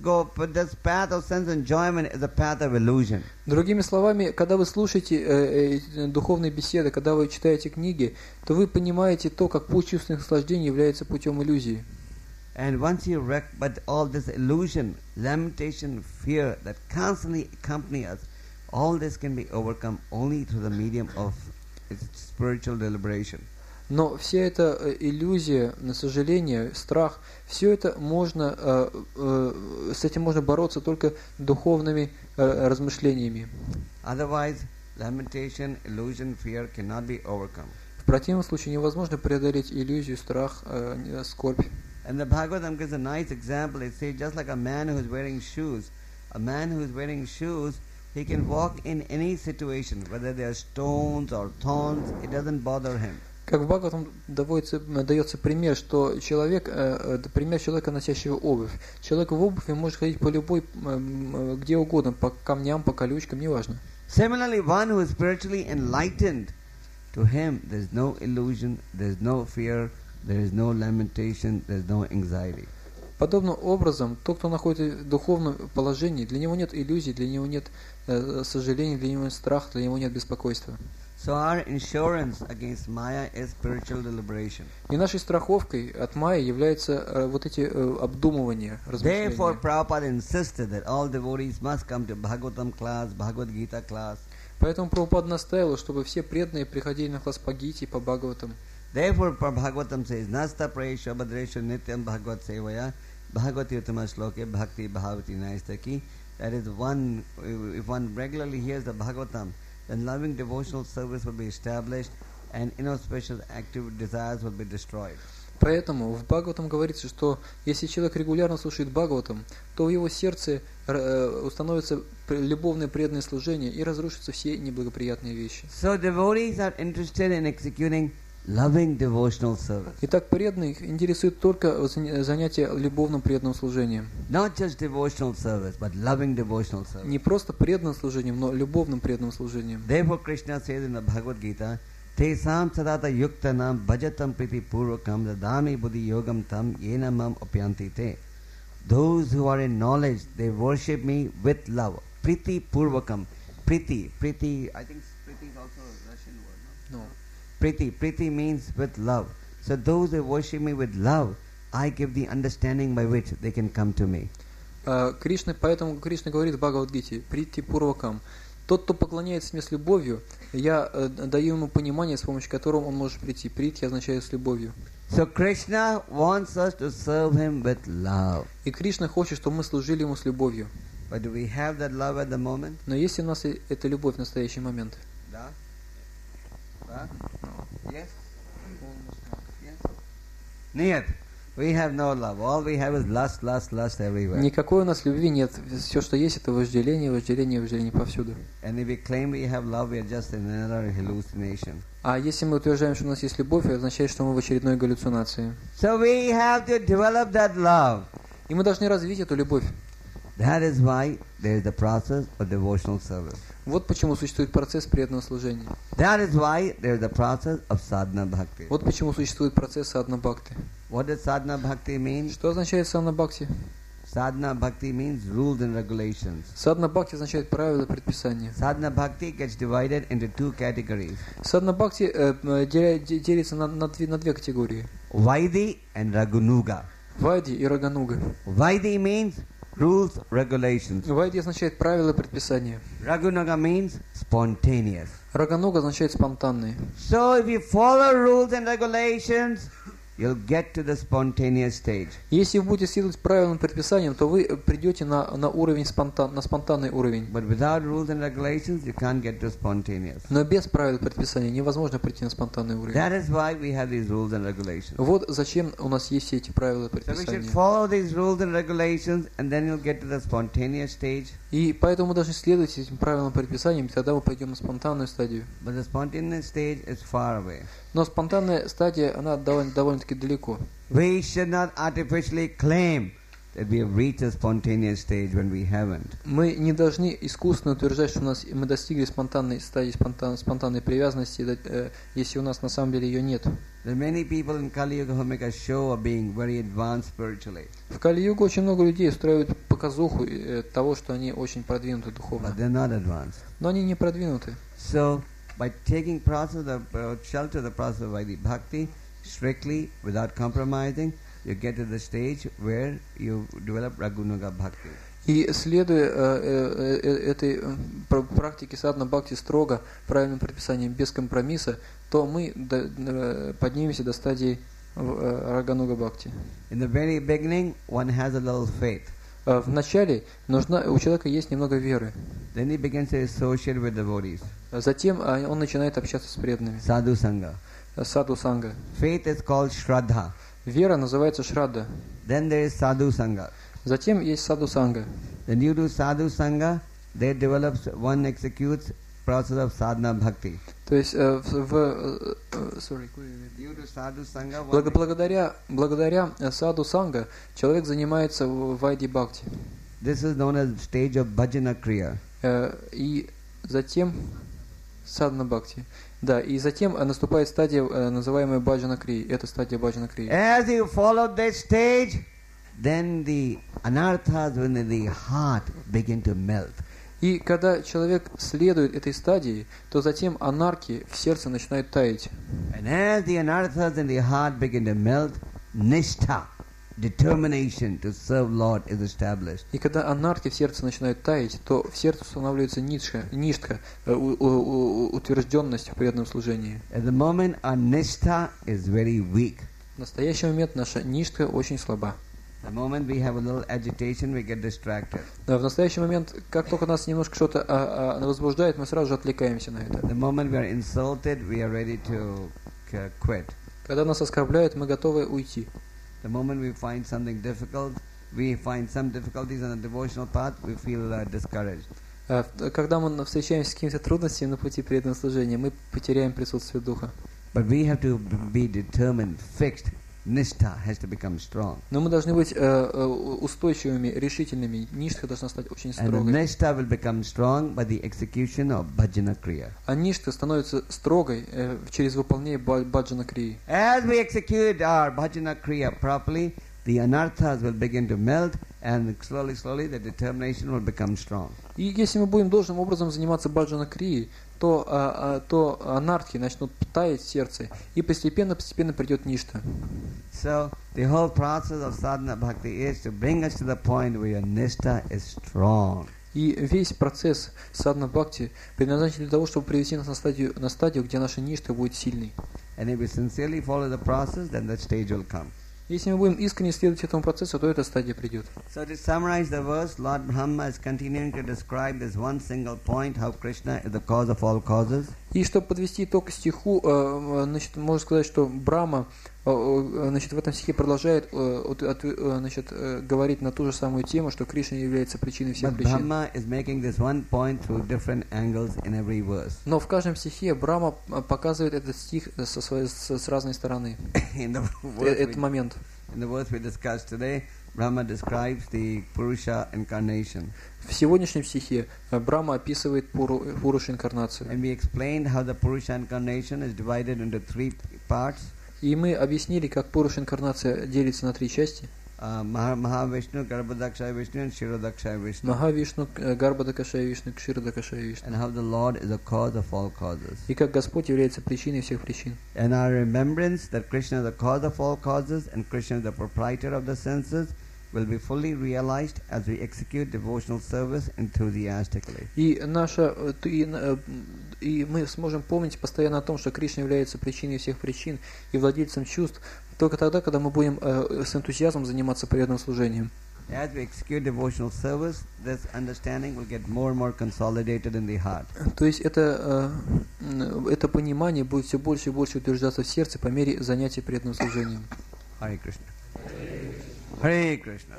path of sense enjoyment is a path of illusion. Другими словами, когда вы слушаете духовные беседы, когда вы читаете книги, то вы понимаете то, как путь чувственных наслаждений является путем иллюзии. And once you but all this illusion, lamentation, fear that constantly accompany us, all this can be overcome only through the medium of spiritual deliberation. Но вся эта иллюзия, сожаление, страх, все это можно, с этим можно бороться только духовными размышлениями. Otherwise, lamentation, illusion, fear cannot be overcome. В противном случае невозможно преодолеть иллюзию, страх, скорбь. And the Bhagavatam gives a nice example. It says just like a man who is wearing shoes. A man who is wearing shoes, he can walk in any situation, whether they are stones or thorns, it doesn't bother him. Как в Бхагаватам дается пример, что пример человека, носящего обувь. Человек в обуви может ходить по любой, где угодно, по камням, по колючкам, неважно. Similarly, one who is spiritually enlightened, to him there is no illusion, there is no fear, there is no lamentation, there is no anxiety. Подобным образом, тот, кто находится в духовном положении, для него нет иллюзий, для него нет сожалений, для него нет страха, для него нет беспокойства. So our insurance against Maya is spiritual deliberation. И нашей страховкой от майи является вот эти обдумывания, размышления. Therefore, Prabhupada insisted that all devotees must come to Bhagavatam class, Bhagavad Gita class. Поэтому Прабхупада настаивал, чтобы все преданные приходили на класс по Гите и по Бхагаватам. Therefore, Bhagavatam says, Nasta Praesha Bhadresha Nityam Bhagavad Sevaya Bhagavati Uttama Shloke Bhakti Bhavati Naistaki. That is, if one regularly hears the Bhagavatam, then loving devotional service will be established and inauspicious active desires will be destroyed. Поэтому в Бхагаватам говорится, что если человек регулярно слушает Бхагаватам, то в его сердце установится любовное преданное служение и разрушатся все неблагоприятные вещи. So devotees are interested in executing loving devotional service. Итак, преданных интересует только занятие любовным преданным служением. Not just devotional service, but loving devotional service. Не просто преданным служением, но любовным преданным служением. Therefore, Krishna says in the Bhagavad Gita, Tesam sadata yuktanam bhajatam priti purvakam dadami buddhi yogam tam yena mam apyanti te. Those who are in knowledge, they worship me with love. Priti purvakam. Priti, I think priti is also a Russian word, no? No. Priti means with love. So those who worship me with love, I give the understanding by which they can come to me. Поэтому Кришна говорит в Бхагавад-гите, прити пурвакам. Тот, кто поклоняется мне с любовью, я даю ему понимание, с помощью которого он может прийти. Прити означает с любовью. So Krishna wants us to serve him with love. И Кришна хочет, чтобы мы служили ему с любовью. But do we have that love at the moment? Но есть ли у нас эта любовь в настоящий момент? Да. Да? Yes? Yes? Нет. We have no love. All we have is lust everywhere. Никакой у нас любви нет. Все, что есть, это вожделение повсюду. And if we claim we have love, we are just in another hallucination. А если мы утверждаем, что у нас есть любовь, это означает, что мы в очередной галлюцинации. So we have to develop that love. И мы должны развить эту любовь. That is why there is the process of devotional service. Вот почему существует процесс преданного служения. That is why there is the process of sadhana bhakti. Вот почему существует процесс садхана бхакти. What does sadhana bhakti mean? Что означает садхана бхакти? Sadhana bhakti means rules and regulations. Садхана бхакти означает правила и предписания. Sadhana bhakti gets divided into two categories. Садхана бхакти делится на две категории. Vaidhi and Raganuga. Вайди и Рагануга. Vaidhi means rules, regulations. Вайди означает правила и предписания. Raganuga means spontaneous. Рагануга означает спонтанные. So if you follow rules and regulations, you'll get to the spontaneous stage. Если вы будете следовать правилам и предписаниям, то вы придете на уровень на спонтанный уровень. But without rules and regulations, you can't get to spontaneous. Но без правил и предписаний невозможно прийти на спонтанный уровень. That is why we have these rules and regulations. Вот зачем у нас есть все эти правила и So we should предписания. follow these rules and regulations, and then you'll get to the spontaneous stage. И поэтому мы должны следовать этим правилам и предписаниям, и тогда мы пойдем на спонтанную стадию. But the spontaneous stage is far away. Но спонтанная стадия, она довольно-таки далеко. We should not artificially claim that we have reached a spontaneous stage when we haven't. Мы не должны искусственно утверждать, что мы достигли спонтанной стадии, спонтанной привязанности, если у нас на самом деле ее нет. There are many people in Kali Yuga who make a show of being very advanced spiritually. В Кали-югу очень много людей устраивают показуху того, что они очень продвинуты духовно. But they're not advanced. Но они не продвинуты. So, by taking shelter the process of Vaidhi Bhakti, strictly, without compromising, you get to the stage where you develop Raganuga Bhakti. И следуя этой практике садхана бхакти строго, правильным предписанием, без компромисса, то мы поднимемся до стадии Рагануга бхакти. In the very beginning, one has a little faith. В начале у человека есть немного веры. Then he begins to associate with devotees. Затем он начинает общаться с преданными. Sadhu Sangha. саду санга. Faith is called Shraddha. Вера называется шрадда. Then there is Sadhu Sangha. Затем есть саду санга. When you do Sadhu Sangha, they develops, one executes process of sadhana bhakti. То есть You do Sadhu Sangha, благодаря саду санга человек занимается вайди бхакти. this is known as stage of bhajana kriya. И затем садхана бхакти. Да, и затем наступает стадия, называемая баджана крии. Это стадия баджана крии. As you follow that stage, then the anarthas within the heart begin to melt. И когда человек следует этой стадии, то затем анархи в сердце начинают таять. And as the anarthas in the heart begin to melt, nishtha, determination to serve Lord, is established. И когда анархи в сердце начинают таять, то в сердце устанавливается ништха, утвержденность в преданном служении. At the moment, our nishtha is very weak. В настоящий момент наша ништха очень слаба. The moment we have a little agitation, we get distracted. Да, в настоящий момент, как только нас немножко что-то возбуждает, мы сразу же отвлекаемся на это. The moment we are insulted, we are ready to quit. Когда нас оскорбляют, мы готовы уйти. The moment we find something difficult, we find some difficulties on the devotional path, we feel discouraged. Когда мы встречаемся с какими-то трудностями на пути преданного служения, мы потеряем присутствие духа. But we have to be determined, fixed. Nishtha has to become strong. Но мы должны быть устойчивыми, решительными. Ништха должна стать очень And the строгой. nishtha will become strong by the execution of bhajana kriya. А ништха становится строгой через выполнение баджана крии. As we execute our bhajana kriya properly, the anarthas will begin to melt, and slowly, slowly, the determination will become strong. И если мы будем должным образом заниматься баджана крии, то анархи начнут таять в сердце, и постепенно придет ништха. So the whole process of sadhana bhakti is to bring us to the point where your nishtha is strong. И весь процесс садхана бхакти предназначен для того, чтобы привести нас на стадию, где наша ништха будет сильной. And if we sincerely follow the process, then that stage will come. Если мы будем искренне следовать этому процессу, то эта стадия придет. So to summarize the verse, Lord Brahma is continuing to describe this one single point, how Krishna is the cause of all causes. И чтобы подвести итог к стиху, значит, можно сказать, что Брахма, значит, в этом стихе продолжает, значит, говорить на ту же самую тему, что Кришна является причиной всех But причин. Brahma is making this one point through different angles in every verse. Но в каждом стихе Брахма показывает этот стих с разной стороны. In the Этот момент. verse we discussed today, Brahma describes the Purusha incarnation. В сегодняшнем стихе Брахма описывает Пуруша инкарнацию. And we explained how the Purusha incarnation is divided into three parts. И мы объяснили, как Пуруша инкарнация делится на три части. Mahavishnu, Garbhodakshaya Vishnu, and Shirodakshaya Vishnu. Махавишну, Гарбадакашая Вишну, Кширодакашая Вишну. And how the Lord is the cause of all causes. И как Господь является причиной всех причин. And our remembrance that Krishna is the cause of all causes and Krishna is the proprietor of the senses will be fully realized as we execute devotional service enthusiastically. И мы сможем помнить постоянно о том, что Кришна является причиной всех причин и владельцем чувств только тогда, когда мы будем с энтузиазмом заниматься преданным служением. As we execute devotional service, this understanding will get more and more consolidated in the heart. То есть это понимание будет все больше и больше утверждаться в сердце по мере занятия преданным служением. Hare Krishna. Hare Krishna.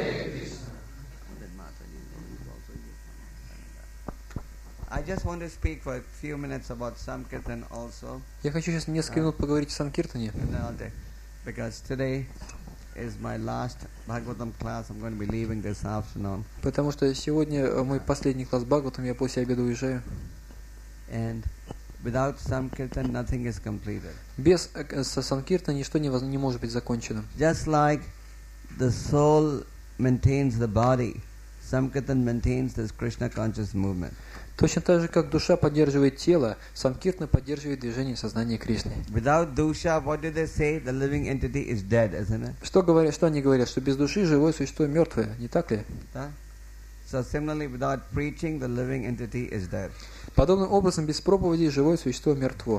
I just want to speak for a few minutes about Sankirtan also. Я хочу сейчас несколько минут поговорить о Санкиртане. Because today is my last Bhagavatam class. I'm going to be leaving this afternoon. Потому что сегодня мой последний класс Бхагаватам, я после обеда уезжаю. And without Sankirtan, nothing is completed. Без Санкиртана ничто не может быть закончено. Just like the soul maintains the body, Sankirtan maintains this Krishna conscious movement. Точно так же, как душа поддерживает тело, Санкиртана поддерживает движение сознания Кришны. Without dusha, what do they say? The living entity is dead, isn't it? Что они говорят? Что без души живое существо мертвое, не так ли? So similarly, without preaching, the living entity is dead. Подобным образом, без проповеди живое существо мертво.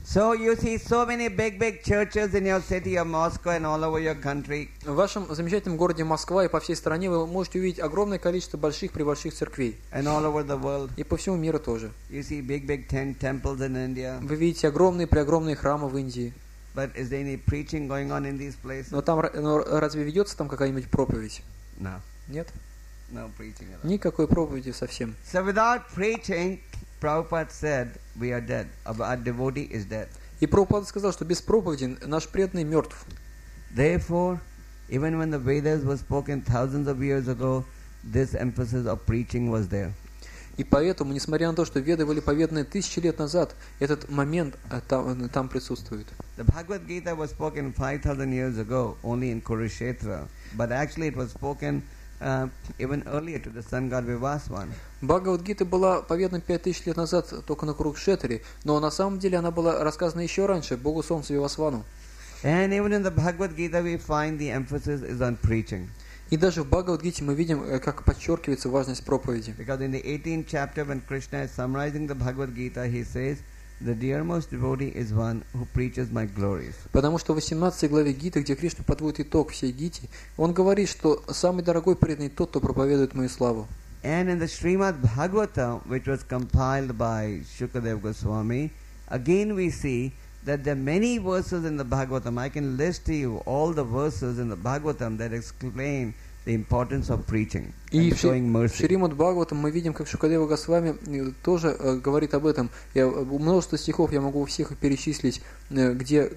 So you see so many big churches in your city of Moscow and all over your country. В вашем замечательном городе Москва и по всей стране вы можете увидеть огромное количество больших церквей. And all over the world. И по всему миру тоже. You see big temples in India. Вы видите огромные храмы в Индии. But is there any preaching going on in these places? Но разве ведется там какая-нибудь проповедь? No. Нет? No preaching at all. Никакой проповеди совсем. So without preaching, Prabhupada said, we are dead. Our devotee is dead. И Прабхупада сказал, что без проповеди наш преданный мертв. Therefore, even when the Vedas were spoken thousands of years ago, this emphasis of preaching was there. И поэтому, несмотря на то, что Веды были поведаны 1000 лет назад, этот момент там присутствует. The Bhagavad Gita was spoken 5,000 years ago, only in Kurukshetra. But actually it was spoken even earlier to the sun god Vivaswan. Бхагавад-гита была поведана 5000 лет назад только на Курукшетре, но на самом деле она была рассказана еще раньше, богу солнца Вивасвану. And even in the Bhagavad Gita we find the emphasis is on preaching. И даже в Бхагавад-гите мы видим, как подчеркивается важность проповеди. Because in the 18th chapter when Krishna is summarizing the Bhagavad Gita, he says, the dearmost devotee is one who preaches my glories. Потому что в 18 главе Гиты, где Кришна подводит итог всей Гите, он говорит, что самый дорогой преданный тот, кто проповедует мою славу. And in the Srimad Bhagavatam, which was compiled by Shukadeva Goswami, again we see that there are many verses in the Bhagavatam. I can list to you all the verses in the Bhagavatam that explain the importance of preaching И and в showing mercy. Шримад Бхагаватам мы видим, как Шукадева Госвами тоже говорит об этом. Множество стихов я могу всех их перечислить, где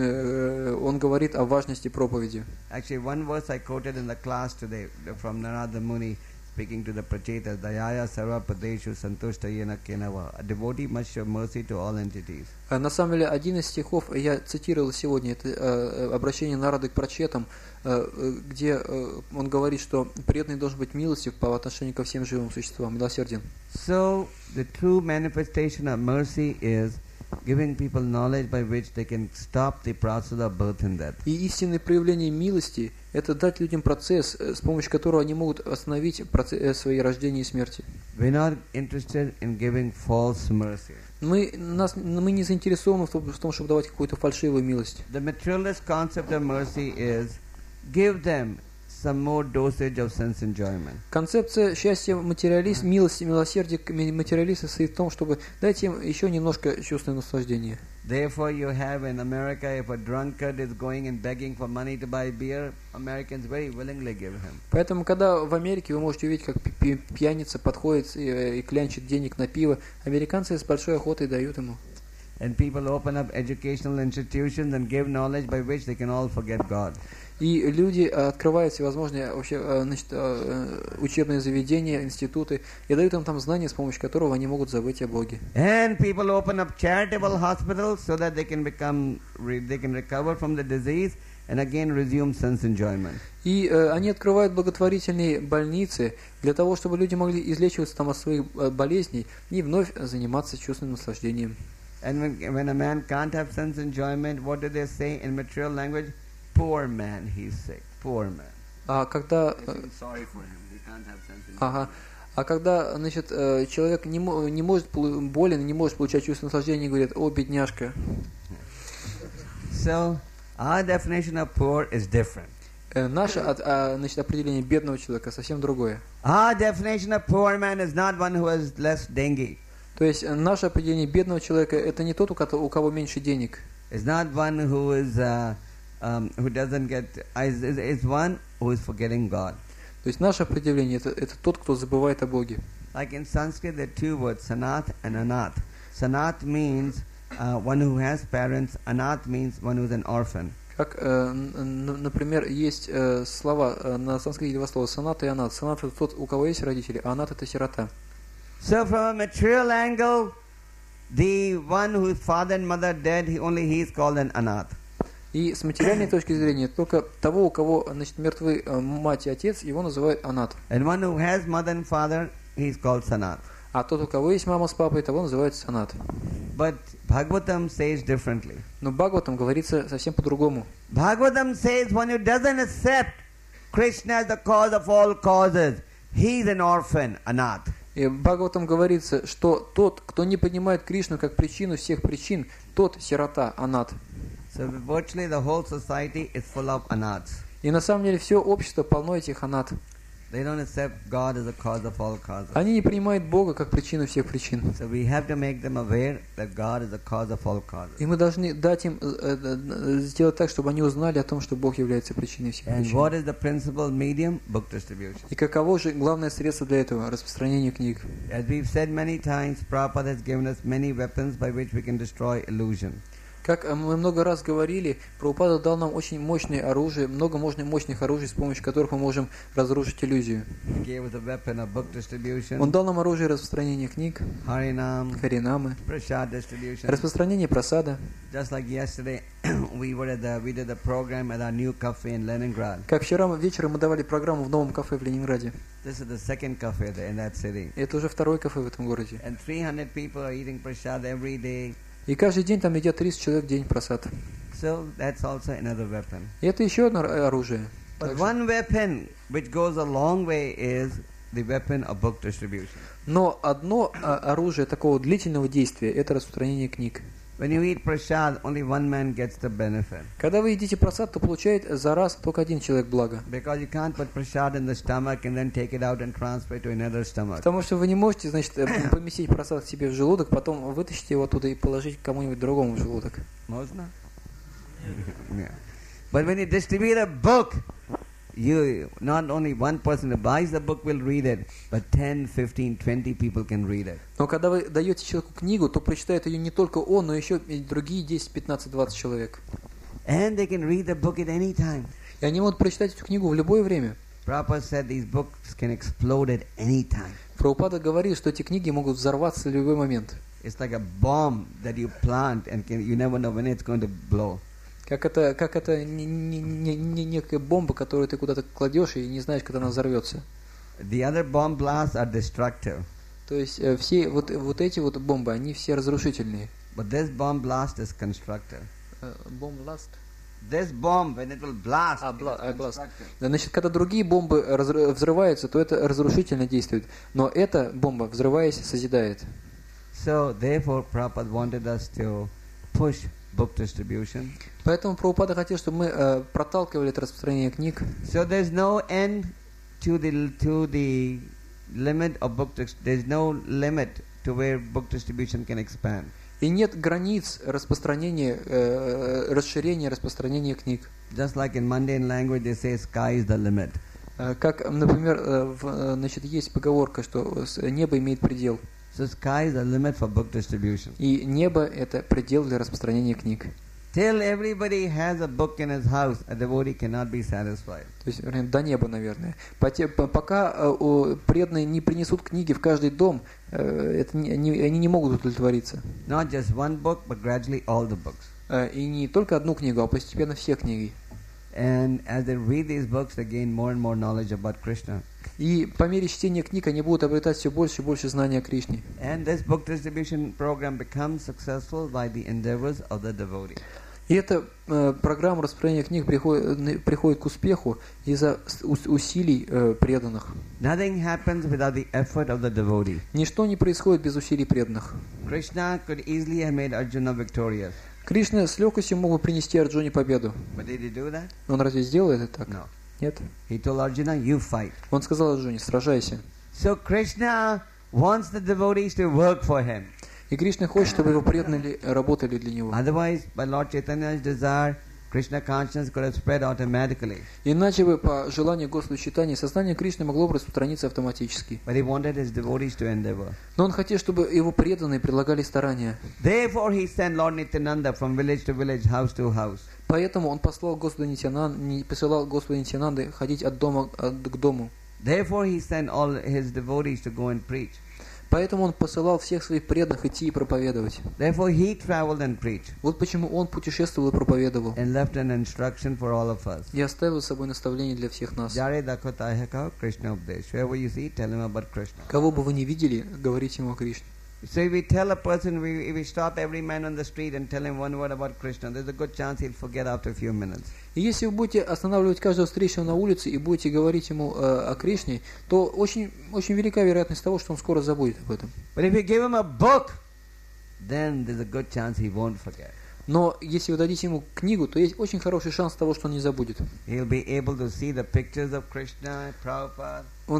он говорит о важности проповеди. Actually, one verse I quoted in the class today from Narada Muni, speaking to the Prachetas, Dayaya Sarva Padeshu Santushta Yena Kenava. A devotee must show mercy to all entities. На самом деле, один из стихов я цитировал сегодня, это обращение Нарады к Прачетам, где он говорит, что преданный должен быть милостив по отношению ко всем живым существам, милосерден. So, the true manifestation of mercy is giving people knowledge by which they can stop the process of birth and death. И истинное проявление милости – это дать людям процесс, с помощью которого они могут остановить свои рождения и смерти. We're not interested in giving false mercy. Мы не заинтересованы в том, чтобы давать какую-то фальшивую милость. The materialist concept of mercy is give them some more dosage of sense enjoyment. Концепция счастья милости, милосердия материалиста состоит в том, чтобы дать им еще немножко чувственного наслаждения. Therefore, you have in America, if a drunkard is going and begging for money to buy beer, Americans very willingly give him. Поэтому, когда в Америке вы можете увидеть, как пьяница подходит и клянчит денег на пиво, американцы с большой охотой дают ему. And people open up educational institutions and give knowledge by which they can all forget God. И люди открывают всевозможные вообще, учебные заведения, институты, и дают им там знания, с помощью которого они могут забыть о Боге. And people open up charitable hospitals so that they can recover from the disease and again resume sense enjoyment. И они открывают благотворительные больницы для того, чтобы люди могли излечиваться там от своих болезней и вновь заниматься чувственным наслаждением. And when a man can't have sense enjoyment, what do they say in material language? Poor man, he's sick. Poor man. А когда Sorry for him. He can't have sense enjoyment. Ага. А когда, значит, человек не может болен, не может получать чувство наслаждения, говорит: "О, бедняжка". So, our definition of poor is different. Наше, значит, определение бедного человека совсем другое. Our definition of poor man is not one who has less dengue. То есть наше определение бедного человека это не тот, у кого меньше денег. It's not one who is who doesn't get. It's one who is forgetting God. То есть наше определение это тот, кто забывает о Боге. Like in Sanskrit, there are two words, sanat and anat. Sanat means one who has parents. Anat means one who is an orphan. Как, например, есть слова на санскрите два слова санат и анат. Санат это тот, у кого есть родители, а анат это сирота. So from a material angle, the one whose father and mother dead, only he is called an anat. И с материальной точки зрения, только того, у кого, значит, мертвы мать и отец, его называют анат. And one who has mother and father, he is called sanat. А тот, у кого есть мама с папой, того называется санат. But Bhagavatam says differently. Но Бхагаватам говорится совсем по-другому. Bhagavatam says one who doesn't accept Krishna as the cause of all causes, he is an orphan, anat. И в Бхагаватам говорится, что тот, кто не понимает Кришну как причину всех причин, тот сирота, анат. So virtually the whole society is full of anats. И на самом деле все общество полно этих анат. They don't accept God as the cause of all causes. Они не принимают Бога как причину всех причин. So we have to make them aware that God is the cause of all causes. И мы должны дать им, сделать так, чтобы они узнали о том, что Бог является причиной всех And причин. what is the principal medium? Book distribution. И каково же главное средство для этого? Распространение книг. As we've said many times, Prabhupada has given us many weapons by which we can destroy illusion. Как мы много раз говорили, Прабхупада дал нам очень мощное оружие, много мощных оружий, с помощью которых мы можем разрушить иллюзию. He gave us a weapon of book distribution, Он дал нам оружие распространения книг, Harinam, харинамы, Prasad distribution. распространение прасада. Just like yesterday, we did a program at our new cafe in Leningrad. Как вчера вечером мы давали программу в новом кафе в Ленинграде. This is the second cafe there in that city. Это уже второе кафе в этом городе. And 300 people are eating prasad every day. И каждый день там едят 30 человек в день прасад. So that's also another weapon. И это еще одно оружие. But Также. one weapon which goes a long way is the weapon of book distribution. Но одно оружие такого длительного действия – это распространение книг. When you eat prasad, only one man gets the benefit. Когда вы едите прасад, то получает за раз только один человек благо. Because you can't put prasad in the stomach and then take it out and transfer it to another stomach. Потому что вы не можете, значит, поместить прасад к себе в желудок, потом вытащить его оттуда и положить кому-нибудь другому в желудок. Можно? Yeah. But when you distribute a book, you not only one person who buys the book will read it, but 10, 15, 20 people can read it. Но когда вы даете человеку книгу, то прочитает ее не только он, но еще и другие 10, 15, 20 человек. And they can read the book at any time. И они могут прочитать эту книгу в любое время. Prabhupada said these books can explode at any time. Прабхупада говорит, что эти книги могут взорваться в любой момент. It's like a bomb that you plant and you never know when it's going to blow. Как это некая бомба, которую ты куда-то кладешь и не знаешь, когда она взорвется. The other bomb blasts are destructive. То есть все вот эти вот бомбы, они все разрушительные. But this bomb blast is constructive. Бомбласт. This bomb, when it will blast, Бласт. Значит, когда другие бомбы взрываются, то это разрушительно действует. Но эта бомба, взрываясь, созидает. So, therefore, Prabhupada wanted us to push book distribution. Поэтому Прабхупада хотел, чтобы мы проталкивали это распространение книг. So there's no end to the limit of book. There's no limit to where book distribution can expand. И нет границ распространения, расширения распространения книг. Just like in mundane language, they say sky is the limit. Как, например, значит, есть поговорка, что небо имеет предел. So sky is the limit for book distribution. И небо – это предел для распространения книг. Till everybody has a book in his house, a devotee cannot be satisfied. То есть до неба, наверное. Пока преданные не принесут книги в каждый дом, они не могут удовлетвориться. Not just one book, but gradually all the books. И не только одну книгу, а постепенно все книги. And as they read these books, they gain more and more knowledge about Krishna. И по мере чтения книг они будут обретать все больше и больше знания о Кришне. And this book distribution program becomes successful by the endeavors of the devotee. И эта программа распространения книг приходит к успеху из-за усилий преданных. Nothing happens without the effort of the devotee. Ничто не происходит без усилий преданных. Krishna could easily have made Arjuna victorious. Кришна с легкостью мог бы принести Арджуне победу. But did he do that? Но он разве сделает это так? No. Нет. He told Arjuna, you fight. Он сказал Арджуне, сражайся. So Krishna wants the devotees to work for him. И Кришна хочет, чтобы его преданные работали для него. Otherwise, by Lord Chaitanya's desire, Krishna consciousness could have spread automatically. Иначе бы по желанию Господа Чайтаньи сознание Кришны могло бы распространиться автоматически. But he wanted his devotees to endeavor. Но он хотел, чтобы его преданные предлагали старания. Therefore he sent Lord Nityananda from village to village, house to house. Поэтому он посылал Господа Нитянанды ходить от дома к дому. Therefore he sent all his devotees to go and preach. Поэтому он посылал всех своих преданных идти и проповедовать. Therefore he traveled and preached. Вот почему он путешествовал и проповедовал. And left an instruction for all of us. И оставил с собой наставление для всех нас. Jare dakho Krishna updesh. Wherever you see, tell him about Krishna. Кого бы вы ни видели, говорите ему о Кришне. So if we tell a person, if we stop every man on the street and tell him one word about Krishna, there's a good chance he'll forget after a few minutes. И если вы будете останавливать каждого встречного на улице и будете говорить ему о Кришне, то очень, очень велика вероятность того, что он скоро забудет об этом. But if you give him a book, then there's a good chance he won't forget. Но если вы дадите ему книгу, то есть очень хороший шанс того, что он не забудет. He'll be able to see the pictures of Krishna, Prabhupada.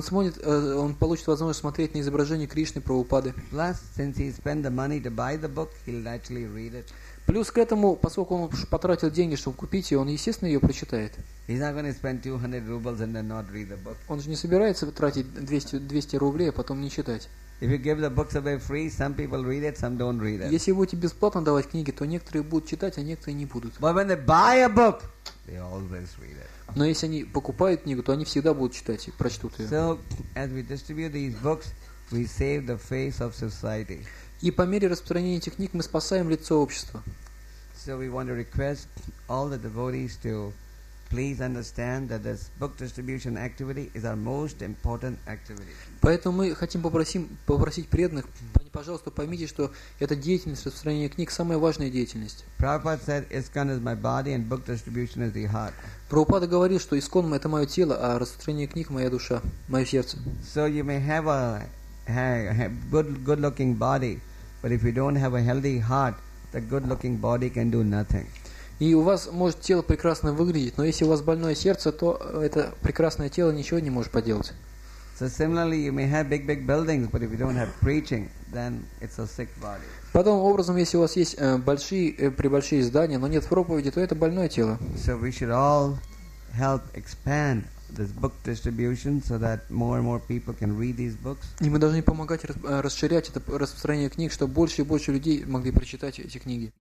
Он получит возможность смотреть на изображение Кришны, Прабхупады. Plus, since he spent the money to buy the book, he'll actually read it. Плюс к этому, поскольку он потратил деньги, чтобы купить ее, он, естественно, ее прочитает. He's not going to spend 200 rubles and then not read the book. Он же не собирается тратить 200 рублей, а потом не читать. If you give the books away free, some people read it, some don't read it. Если вы будете бесплатно давать книги, то некоторые будут читать, а некоторые не будут. But when they buy a book, they always read it. Но если они покупают книгу, то они всегда будут читать и прочтут ее. So, as we distribute these books, we save the face of society. И по мере распространения этих книг мы спасаем лицо общества. So we want to request all the devotees to please understand that this book distribution activity is our most important activity. Поэтому мы хотим попросить преданных, пожалуйста, поймите, что эта деятельность распространения книг самая важная деятельность. Prabhupada said, ISKCON is my body and book distribution is the heart. Прабхупада говорил, что ИСККОН это мое тело, а распространение книг моя душа, мое сердце. So you may have a good-looking body, but if you don't have a healthy heart, the good-looking body can do nothing. И у вас может тело прекрасно выглядеть, но если у вас больное сердце, то это прекрасное тело ничего не может поделать. So similarly, you may have big buildings, but if you don't have preaching, then it's a sick body. Подобным образом, если у вас есть большие здания, но нет проповеди, то это больное тело. So we should all help expand this book distribution so that more and more people can read these books. И мы должны помогать расширять это распространение книг, чтобы больше и больше людей могли прочитать эти книги.